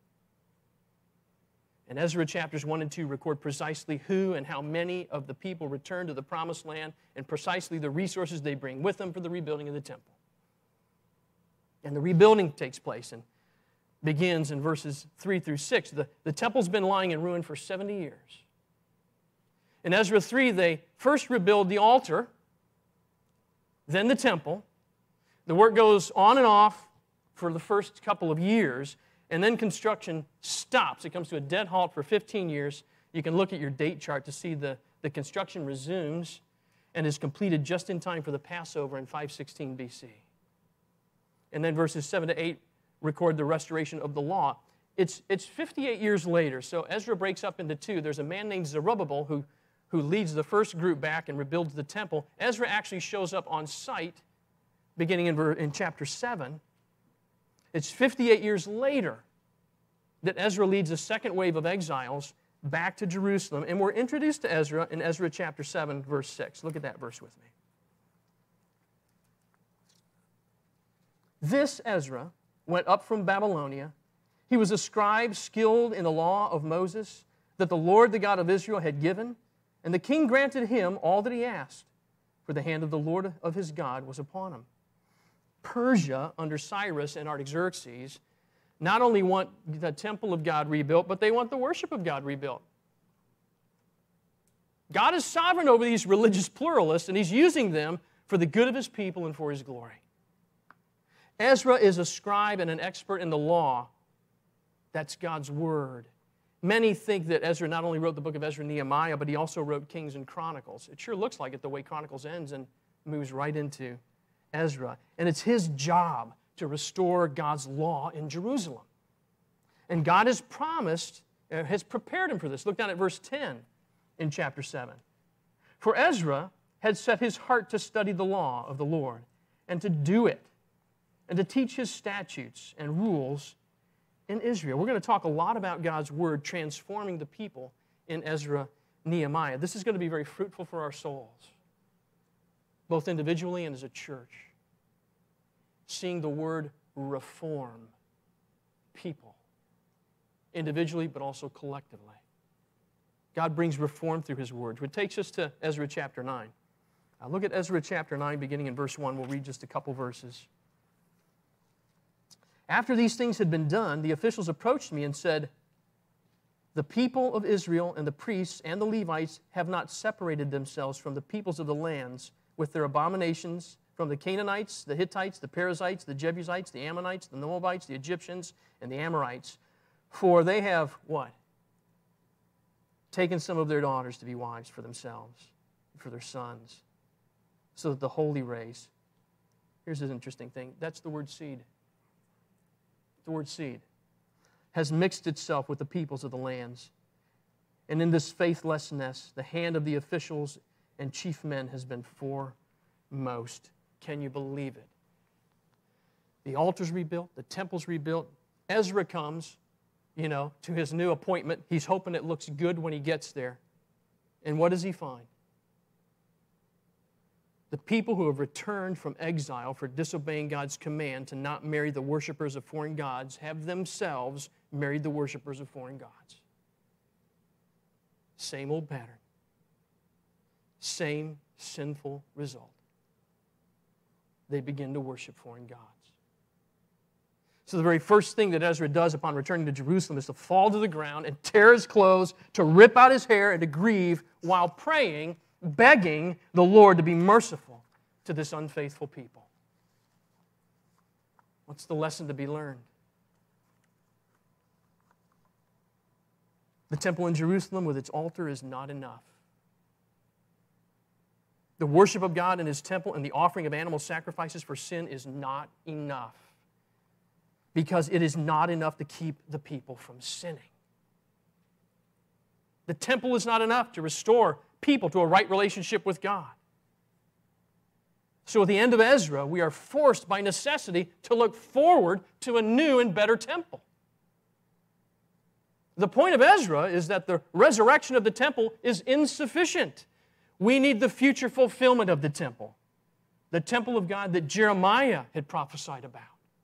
And Ezra chapters 1 and 2 record precisely who and how many of the people return to the promised land and precisely the resources they bring with them for the rebuilding of the temple. And the rebuilding takes place and begins in verses 3 through 6. The temple's been lying in ruin for 70 years. In Ezra 3, they first rebuild the altar, then the temple. The work goes on and off for the first couple of years, and then construction stops. It comes to a dead halt for 15 years. You can look at your date chart to see the construction resumes and is completed just in time for the Passover in 516 BC. And then verses 7 to 8 record the restoration of the law. It's 58 years later, so Ezra breaks up into two. There's a man named Zerubbabel who leads the first group back and rebuilds the temple. Ezra actually shows up on site beginning in chapter 7. It's 58 years later that Ezra leads the second wave of exiles back to Jerusalem. And we're introduced to Ezra in Ezra chapter 7, verse 6. Look at that verse with me. This Ezra went up from Babylonia. He was a scribe skilled in the law of Moses that the Lord, the God of Israel, had given. And the king granted him all that he asked, for the hand of the Lord of his God was upon him. Persia, under Cyrus and Artaxerxes, not only want the temple of God rebuilt, but they want the worship of God rebuilt. God is sovereign over these religious pluralists, and He's using them for the good of His people and for His glory. Ezra is a scribe and an expert in the law. That's God's Word. Many think that Ezra not only wrote the book of Ezra and Nehemiah, but he also wrote Kings and Chronicles. It sure looks like it the way Chronicles ends and moves right into Ezra. And it's his job to restore God's law in Jerusalem. And God has promised, has prepared him for this. Look down at verse 10 in chapter 7. For Ezra had set his heart to study the law of the Lord and to do it and to teach his statutes and rules in Israel. We're going to talk a lot about God's Word transforming the people in Ezra, Nehemiah. This is going to be very fruitful for our souls, both individually and as a church. Seeing the Word reform people, individually but also collectively. God brings reform through His Word, which takes us to Ezra chapter 9. Now look at Ezra chapter 9, beginning in verse 1. We'll read just a couple verses. After these things had been done, the officials approached me and said, "The people of Israel and the priests and the Levites have not separated themselves from the peoples of the lands with their abominations, from the Canaanites, the Hittites, the Perizzites, the Jebusites, the Ammonites, the Moabites, the Egyptians, and the Amorites. For they have," what? "Taken some of their daughters to be wives for themselves, and for their sons, so that the holy race," here's an interesting thing, that's the word seed. The word seed has mixed itself with the peoples of the lands. And in this faithlessness, the hand of the officials and chief men has been foremost. Can you believe it? The altar's rebuilt, the temple's rebuilt. Ezra comes, to his new appointment. He's hoping it looks good when he gets there. And what does he find? The people who have returned from exile for disobeying God's command to not marry the worshipers of foreign gods have themselves married the worshipers of foreign gods. Same old pattern. Same sinful result. They begin to worship foreign gods. So the very first thing that Ezra does upon returning to Jerusalem is to fall to the ground and tear his clothes, to rip out his hair, and to grieve while praying, begging the Lord to be merciful to this unfaithful people. What's the lesson to be learned? The temple in Jerusalem with its altar is not enough. The worship of God in His temple and the offering of animal sacrifices for sin is not enough, because it is not enough to keep the people from sinning. The temple is not enough to restore people to a right relationship with God. So at the end of Ezra, we are forced by necessity to look forward to a new and better temple. The point of Ezra is that the resurrection of the temple is insufficient. We need the future fulfillment of the temple of God that Jeremiah had prophesied about.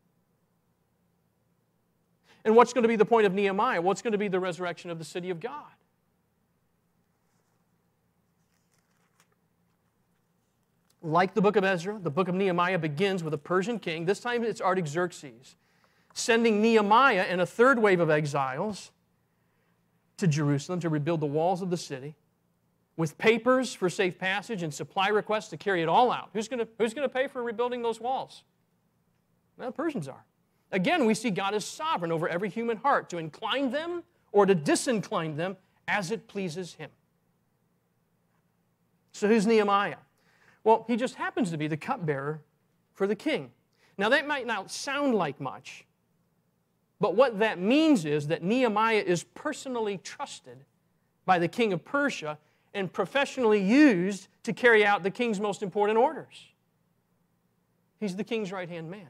And what's going to be the point of Nehemiah? What's going to be the resurrection of the city of God? Like the book of Ezra, the book of Nehemiah begins with a Persian king. This time it's Artaxerxes, sending Nehemiah and a third wave of exiles to Jerusalem to rebuild the walls of the city with papers for safe passage and supply requests to carry it all out. Who's going to pay for rebuilding those walls? Well, the Persians are. Again, we see God as sovereign over every human heart to incline them or to disincline them as it pleases Him. So who's Nehemiah? Well, he just happens to be the cupbearer for the king. Now, that might not sound like much, but what that means is that Nehemiah is personally trusted by the king of Persia and professionally used to carry out the king's most important orders. He's the king's right-hand man.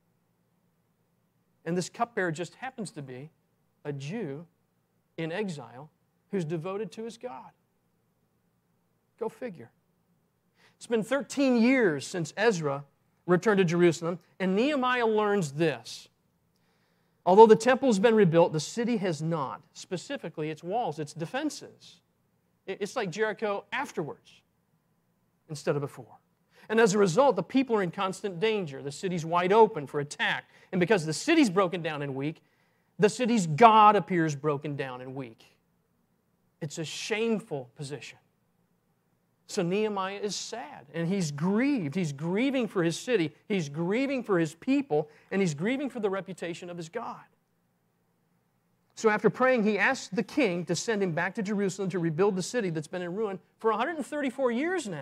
And this cupbearer just happens to be a Jew in exile who's devoted to his God. Go figure. It's been 13 years since Ezra returned to Jerusalem, and Nehemiah learns this. Although the temple's been rebuilt, the city has not. Specifically, its walls, its defenses. It's like Jericho afterwards instead of before. And as a result, the people are in constant danger. The city's wide open for attack. And because the city's broken down and weak, the city's God appears broken down and weak. It's a shameful position. So Nehemiah is sad, and he's grieved. He's grieving for his city, he's grieving for his people, and he's grieving for the reputation of his God. So after praying, he asked the king to send him back to Jerusalem to rebuild the city that's been in ruin for 134 years now.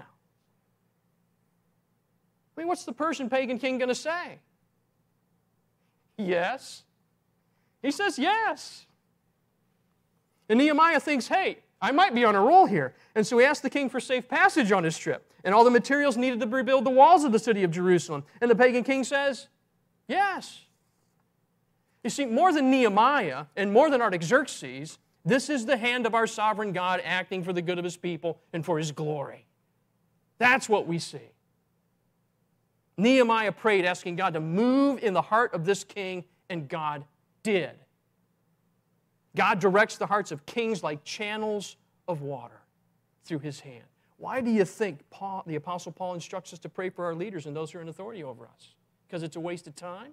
I mean, what's the Persian pagan king going to say? Yes. He says yes. And Nehemiah thinks, hey, I might be on a roll here. And so he asked the king for safe passage on his trip and all the materials needed to rebuild the walls of the city of Jerusalem. And the pagan king says, yes. You see, more than Nehemiah and more than Artaxerxes, this is the hand of our sovereign God acting for the good of His people and for His glory. That's what we see. Nehemiah prayed, asking God to move in the heart of this king, and God did. God directs the hearts of kings like channels of water through His hand. Why do you think the Apostle Paul instructs us to pray for our leaders and those who are in authority over us? Because it's a waste of time?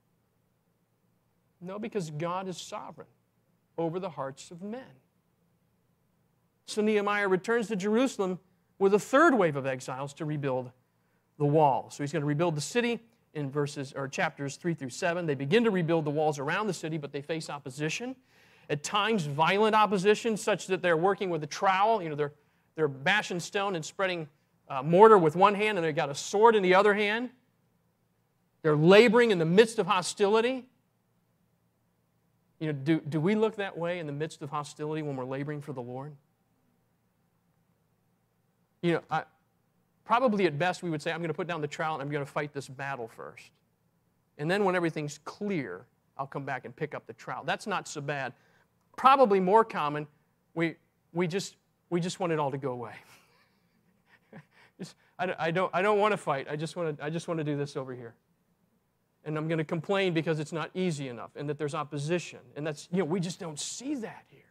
No, because God is sovereign over the hearts of men. So Nehemiah returns to Jerusalem with a third wave of exiles to rebuild the wall. So he's going to rebuild the city in chapters 3 through 7. They begin to rebuild the walls around the city, but they face opposition. At times, violent opposition, such that they're working with a trowel. You know, they're bashing stone and spreading mortar with one hand, and they've got a sword in the other hand. They're laboring in the midst of hostility. You know, do we look that way in the midst of hostility when we're laboring for the Lord? You know, probably at best we would say, I'm going to put down the trowel and I'm going to fight this battle first. And then when everything's clear, I'll come back and pick up the trowel. That's not so bad. Probably more common, we just want it all to go away. I don't want to fight. I just want to do this over here. And I'm going to complain because it's not easy enough and that there's opposition. And that's, you know, we just don't see that here.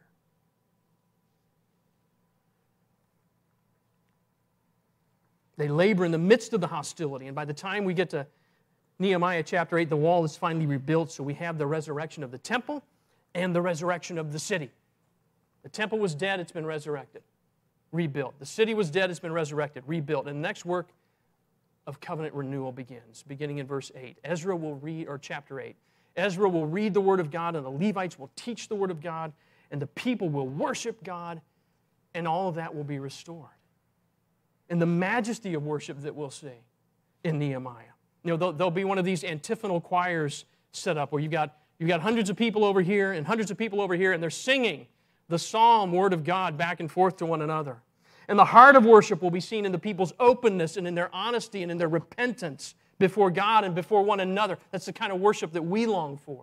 They labor in the midst of the hostility. And by the time we get to Nehemiah chapter 8, the wall is finally rebuilt. So we have the resurrection of the temple and the resurrection of the city. The temple was dead, it's been resurrected, rebuilt. The city was dead, it's been resurrected, rebuilt. And the next work of covenant renewal begins, beginning in verse 8. Chapter 8. Ezra will read the Word of God, and the Levites will teach the Word of God, and the people will worship God, and all of that will be restored. And the majesty of worship that we'll see in Nehemiah. You know, there'll be one of these antiphonal choirs set up where you've got hundreds of people over here and hundreds of people over here, and they're singing the psalm Word of God back and forth to one another. And the heart of worship will be seen in the people's openness and in their honesty and in their repentance before God and before one another. That's the kind of worship that we long for.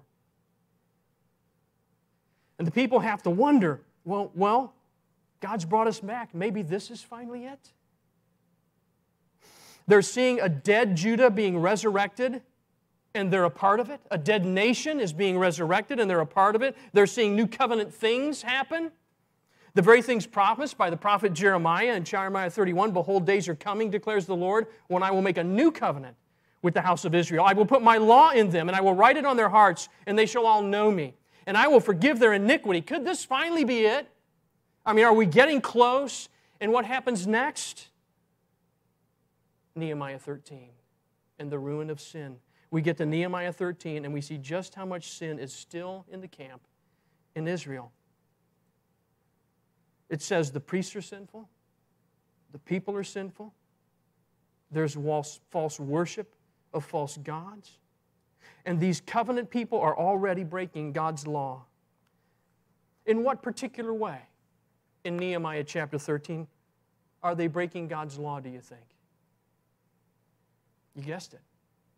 And the people have to wonder, well, God's brought us back. Maybe this is finally it. They're seeing a dead Judah being resurrected, and they're a part of it. A dead nation is being resurrected, and they're a part of it. They're seeing new covenant things happen. The very things promised by the prophet Jeremiah in Jeremiah 31, behold, days are coming, declares the Lord, when I will make a new covenant with the house of Israel. I will put my law in them, and I will write it on their hearts, and they shall all know me. And I will forgive their iniquity. Could this finally be it? I mean, are we getting close? And what happens next? Nehemiah 13 and the ruin of sin. We get to Nehemiah 13, and we see just how much sin is still in the camp in Israel. It says the priests are sinful, the people are sinful, there's false worship of false gods, and these covenant people are already breaking God's law. In what particular way? In Nehemiah chapter 13, are they breaking God's law, do you think? You guessed it.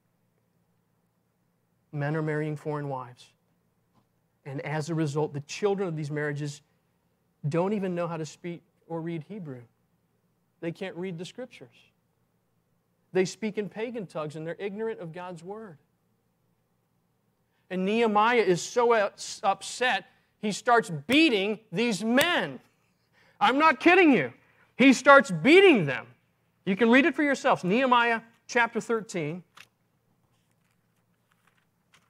Men are marrying foreign wives. And as a result, the children of these marriages don't even know how to speak or read Hebrew. They can't read the Scriptures. They speak in pagan tongues, and they're ignorant of God's Word. And Nehemiah is so upset, he starts beating these men. I'm not kidding you. He starts beating them. You can read it for yourselves. Nehemiah chapter 13.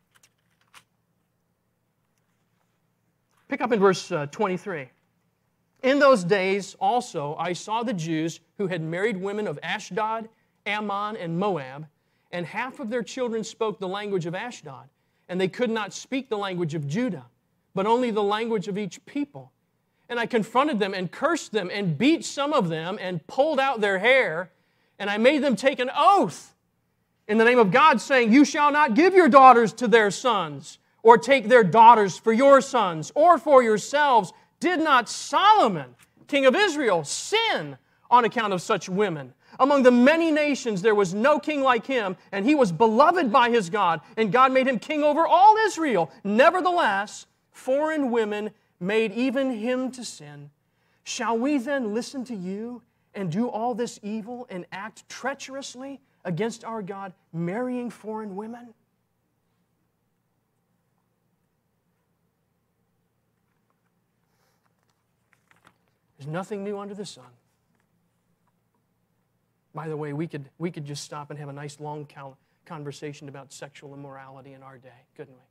Pick up in verse 23. In those days also I saw the Jews who had married women of Ashdod, Ammon, and Moab, and half of their children spoke the language of Ashdod, and they could not speak the language of Judah, but only the language of each people. And I confronted them and cursed them and beat some of them and pulled out their hair, and I made them take an oath in the name of God, saying, "You shall not give your daughters to their sons, or take their daughters for your sons, or for yourselves. Did not Solomon, king of Israel, sin on account of such women? Among the many nations there was no king like him, and he was beloved by his God, and God made him king over all Israel. Nevertheless, foreign women made even him to sin. Shall we then listen to you and do all this evil and act treacherously against our God, marrying foreign women?" There's nothing new under the sun. By the way, we could just stop and have a nice long conversation about sexual immorality in our day, couldn't we?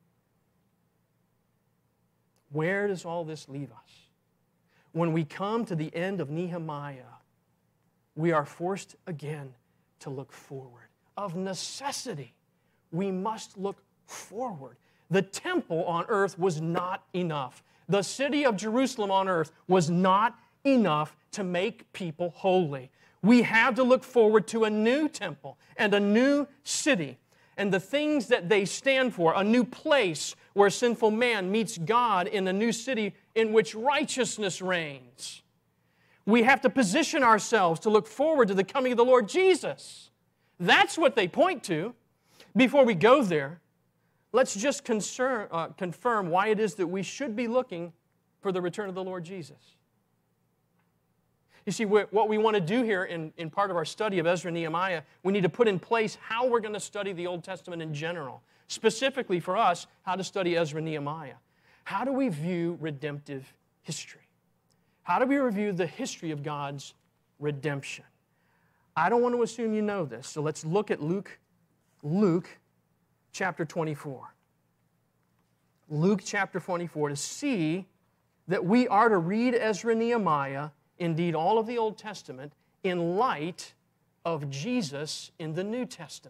Where does all this leave us? When we come to the end of Nehemiah, we are forced again to look forward. Of necessity, we must look forward. The temple on earth was not enough. The city of Jerusalem on earth was not enough to make people holy. We have to look forward to a new temple and a new city and the things that they stand for, a new place where sinful man meets God in a new city in which righteousness reigns. We have to position ourselves to look forward to the coming of the Lord Jesus. That's what they point to. Before we go there, let's just confirm why it is that we should be looking for the return of the Lord Jesus. You see, what we want to do here in part of our study of Ezra and Nehemiah, we need to put in place how we're going to study the Old Testament in general. Specifically for us, how to study Ezra and Nehemiah. How do we view redemptive history? How do we review the history of God's redemption? I don't want to assume you know this, so let's look at Luke chapter 24. Luke chapter 24 to see that we are to read Ezra and Nehemiah, indeed all of the Old Testament, in light of Jesus in the New Testament.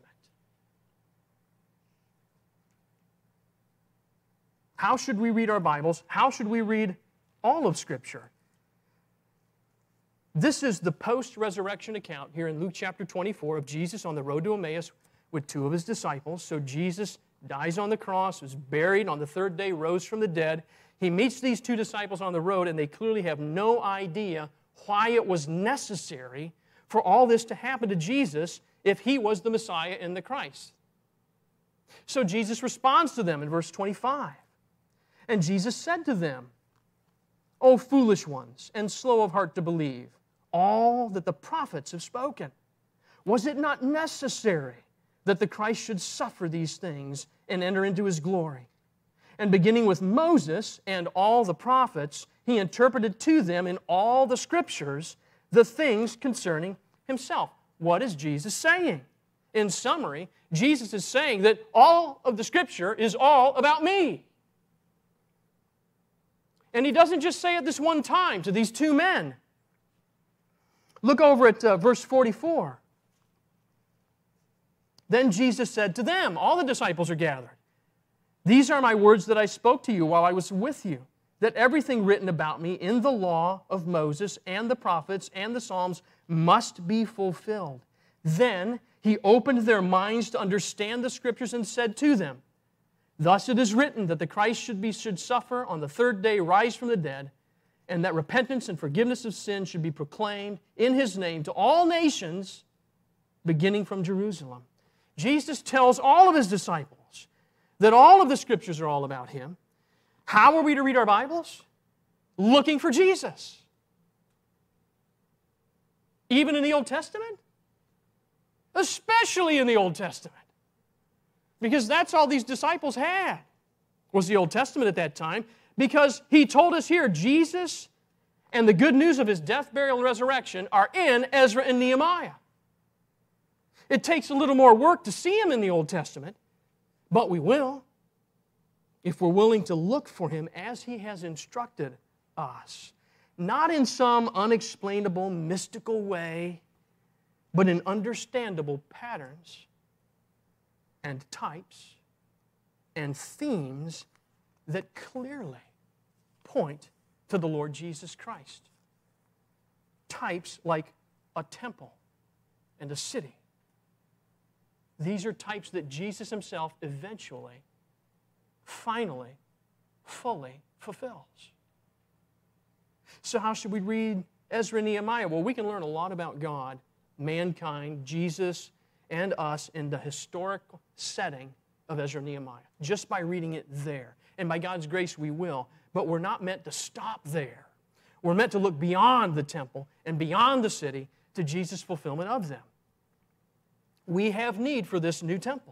How should we read our Bibles? How should we read all of Scripture? This is the post-resurrection account here in Luke chapter 24 of Jesus on the road to Emmaus with two of his disciples. So Jesus dies on the cross, was buried, on the third day rose from the dead. He meets these two disciples on the road, and they clearly have no idea why it was necessary for all this to happen to Jesus if he was the Messiah and the Christ. So Jesus responds to them in verse 25. And Jesus said to them, "O foolish ones, and slow of heart to believe all that the prophets have spoken. Was it not necessary that the Christ should suffer these things and enter into his glory? And beginning with Moses and all the prophets, he interpreted to them in all the Scriptures the things concerning himself." What is Jesus saying? In summary, Jesus is saying that all of the Scripture is all about me. And he doesn't just say it this one time to these two men. Look over at verse 44. Then Jesus said to them, all the disciples are gathered, "These are my words that I spoke to you while I was with you, that everything written about me in the law of Moses and the prophets and the Psalms must be fulfilled." Then he opened their minds to understand the Scriptures and said to them, "Thus it is written that the Christ should suffer, on the third day rise from the dead, and that repentance and forgiveness of sins should be proclaimed in his name to all nations, beginning from Jerusalem." Jesus tells all of his disciples that all of the Scriptures are all about him. How are we to read our Bibles? Looking for Jesus. Even in the Old Testament? Especially in the Old Testament. Because that's all these disciples had, was the Old Testament at that time. Because he told us here, Jesus and the good news of his death, burial, and resurrection are in Ezra and Nehemiah. It takes a little more work to see him in the Old Testament, but we will if we're willing to look for him as he has instructed us. not in some unexplainable, mystical way, but in understandable patterns and types and themes that clearly point to the Lord Jesus Christ. Types like a temple and a city. These are types that Jesus himself eventually, finally, fully fulfills. So how should we read Ezra and Nehemiah? Well, we can learn a lot about God, mankind, Jesus, and us in the historical setting of Ezra and Nehemiah, just by reading it there. And by God's grace, we will. But we're not meant to stop there. We're meant to look beyond the temple and beyond the city to Jesus' fulfillment of them. We have need for this new temple.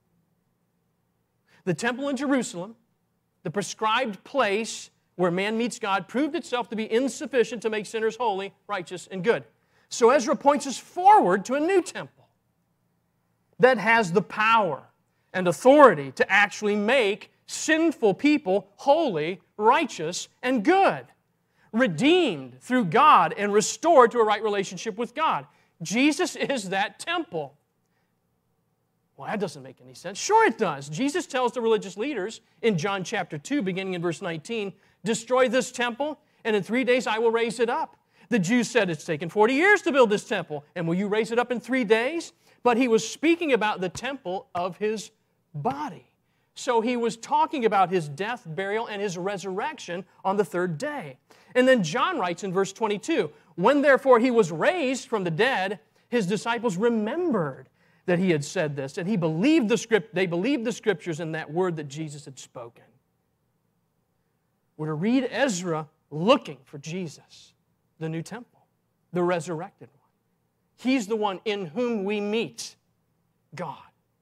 The temple in Jerusalem, the prescribed place where man meets God, proved itself to be insufficient to make sinners holy, righteous, and good. So Ezra points us forward to a new temple that has the power and authority to actually make sinful people holy, righteous, and good, redeemed through God and restored to a right relationship with God. Jesus is that temple. Well, that doesn't make any sense. Sure it does. Jesus tells the religious leaders in John chapter 2, beginning in verse 19, destroy this temple, and in 3 days I will raise it up. The Jews said, it's taken 40 years to build this temple, and will you raise it up in 3 days? But he was speaking about the temple of his body. So he was talking about his death, burial, and his resurrection on the third day. And then John writes in verse 22, when therefore he was raised from the dead, his disciples remembered that he had said this, and they believed the Scriptures and that word that Jesus had spoken. We're to read Ezra looking for Jesus, the new temple, the resurrected one. He's the one in whom we meet God.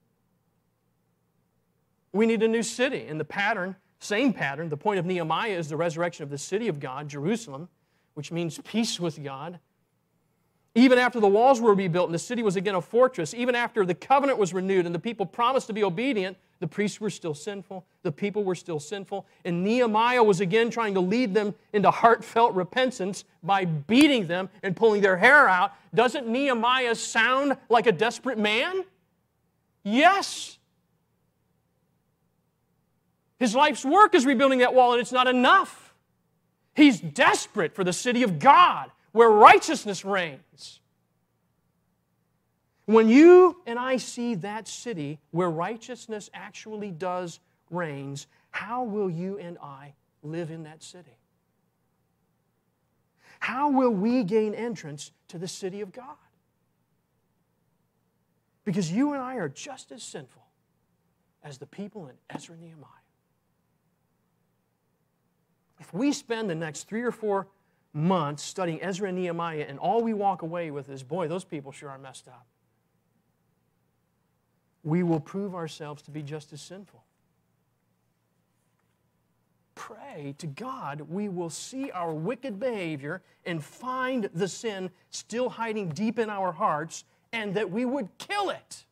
We need a new city, and the pattern, same pattern, the point of Nehemiah is the resurrection of the city of God, Jerusalem, which means peace with God. Even after the walls were rebuilt and the city was again a fortress, even after the covenant was renewed and the people promised to be obedient, the priests were still sinful, the people were still sinful, and Nehemiah was again trying to lead them into heartfelt repentance by beating them and pulling their hair out. Doesn't Nehemiah sound like a desperate man? Yes. His life's work is rebuilding that wall, and it's not enough. He's desperate for the city of God, where righteousness reigns. When you and I see that city where righteousness actually does reigns, how will you and I live in that city? How will we gain entrance to the city of God? Because you and I are just as sinful as the people in Ezra and Nehemiah. If we spend the next 3 or 4 months studying Ezra and Nehemiah, and all we walk away with is, boy, those people sure are messed up, we will prove ourselves to be just as sinful. Pray to God we will see our wicked behavior and find the sin still hiding deep in our hearts, and that we would kill it.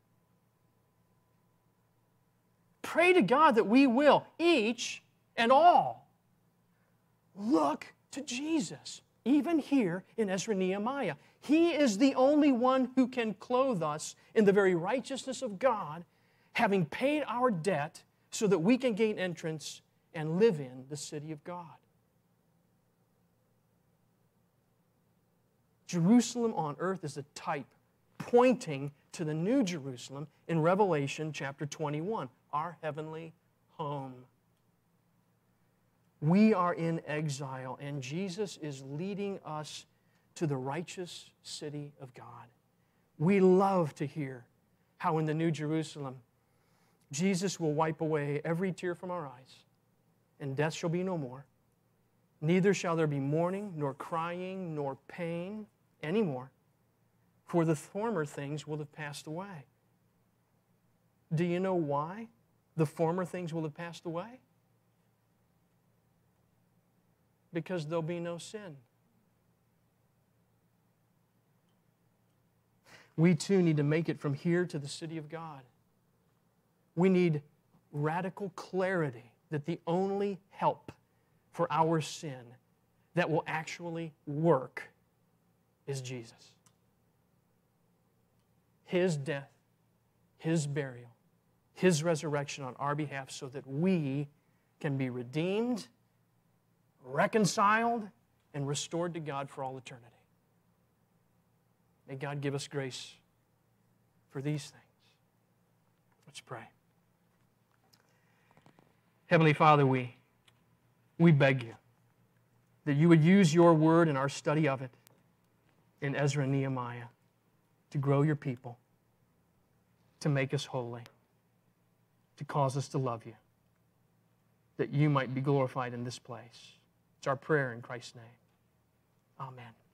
Pray to God that we will, each and all, look to Jesus, even here in Ezra and Nehemiah. He is the only one who can clothe us in the very righteousness of God, having paid our debt so that we can gain entrance and live in the city of God. Jerusalem on earth is a type pointing to the new Jerusalem in Revelation chapter 21, our heavenly home. We are in exile, and Jesus is leading us to the righteous city of God. We love to hear how in the New Jerusalem, Jesus will wipe away every tear from our eyes, and death shall be no more. Neither shall there be mourning, nor crying, nor pain anymore, for the former things will have passed away. Do you know why the former things will have passed away? Because there'll be no sin. We too need to make it from here to the city of God. We need radical clarity that the only help for our sin that will actually work is Jesus. His death, His burial, His resurrection on our behalf so that we can be redeemed, reconciled, and restored to God for all eternity. May God give us grace for these things. Let's pray. Heavenly Father, we beg you that you would use your word in our study of it in Ezra and Nehemiah to grow your people, to make us holy, to cause us to love you, that you might be glorified in this place. It's our prayer in Christ's name. Amen.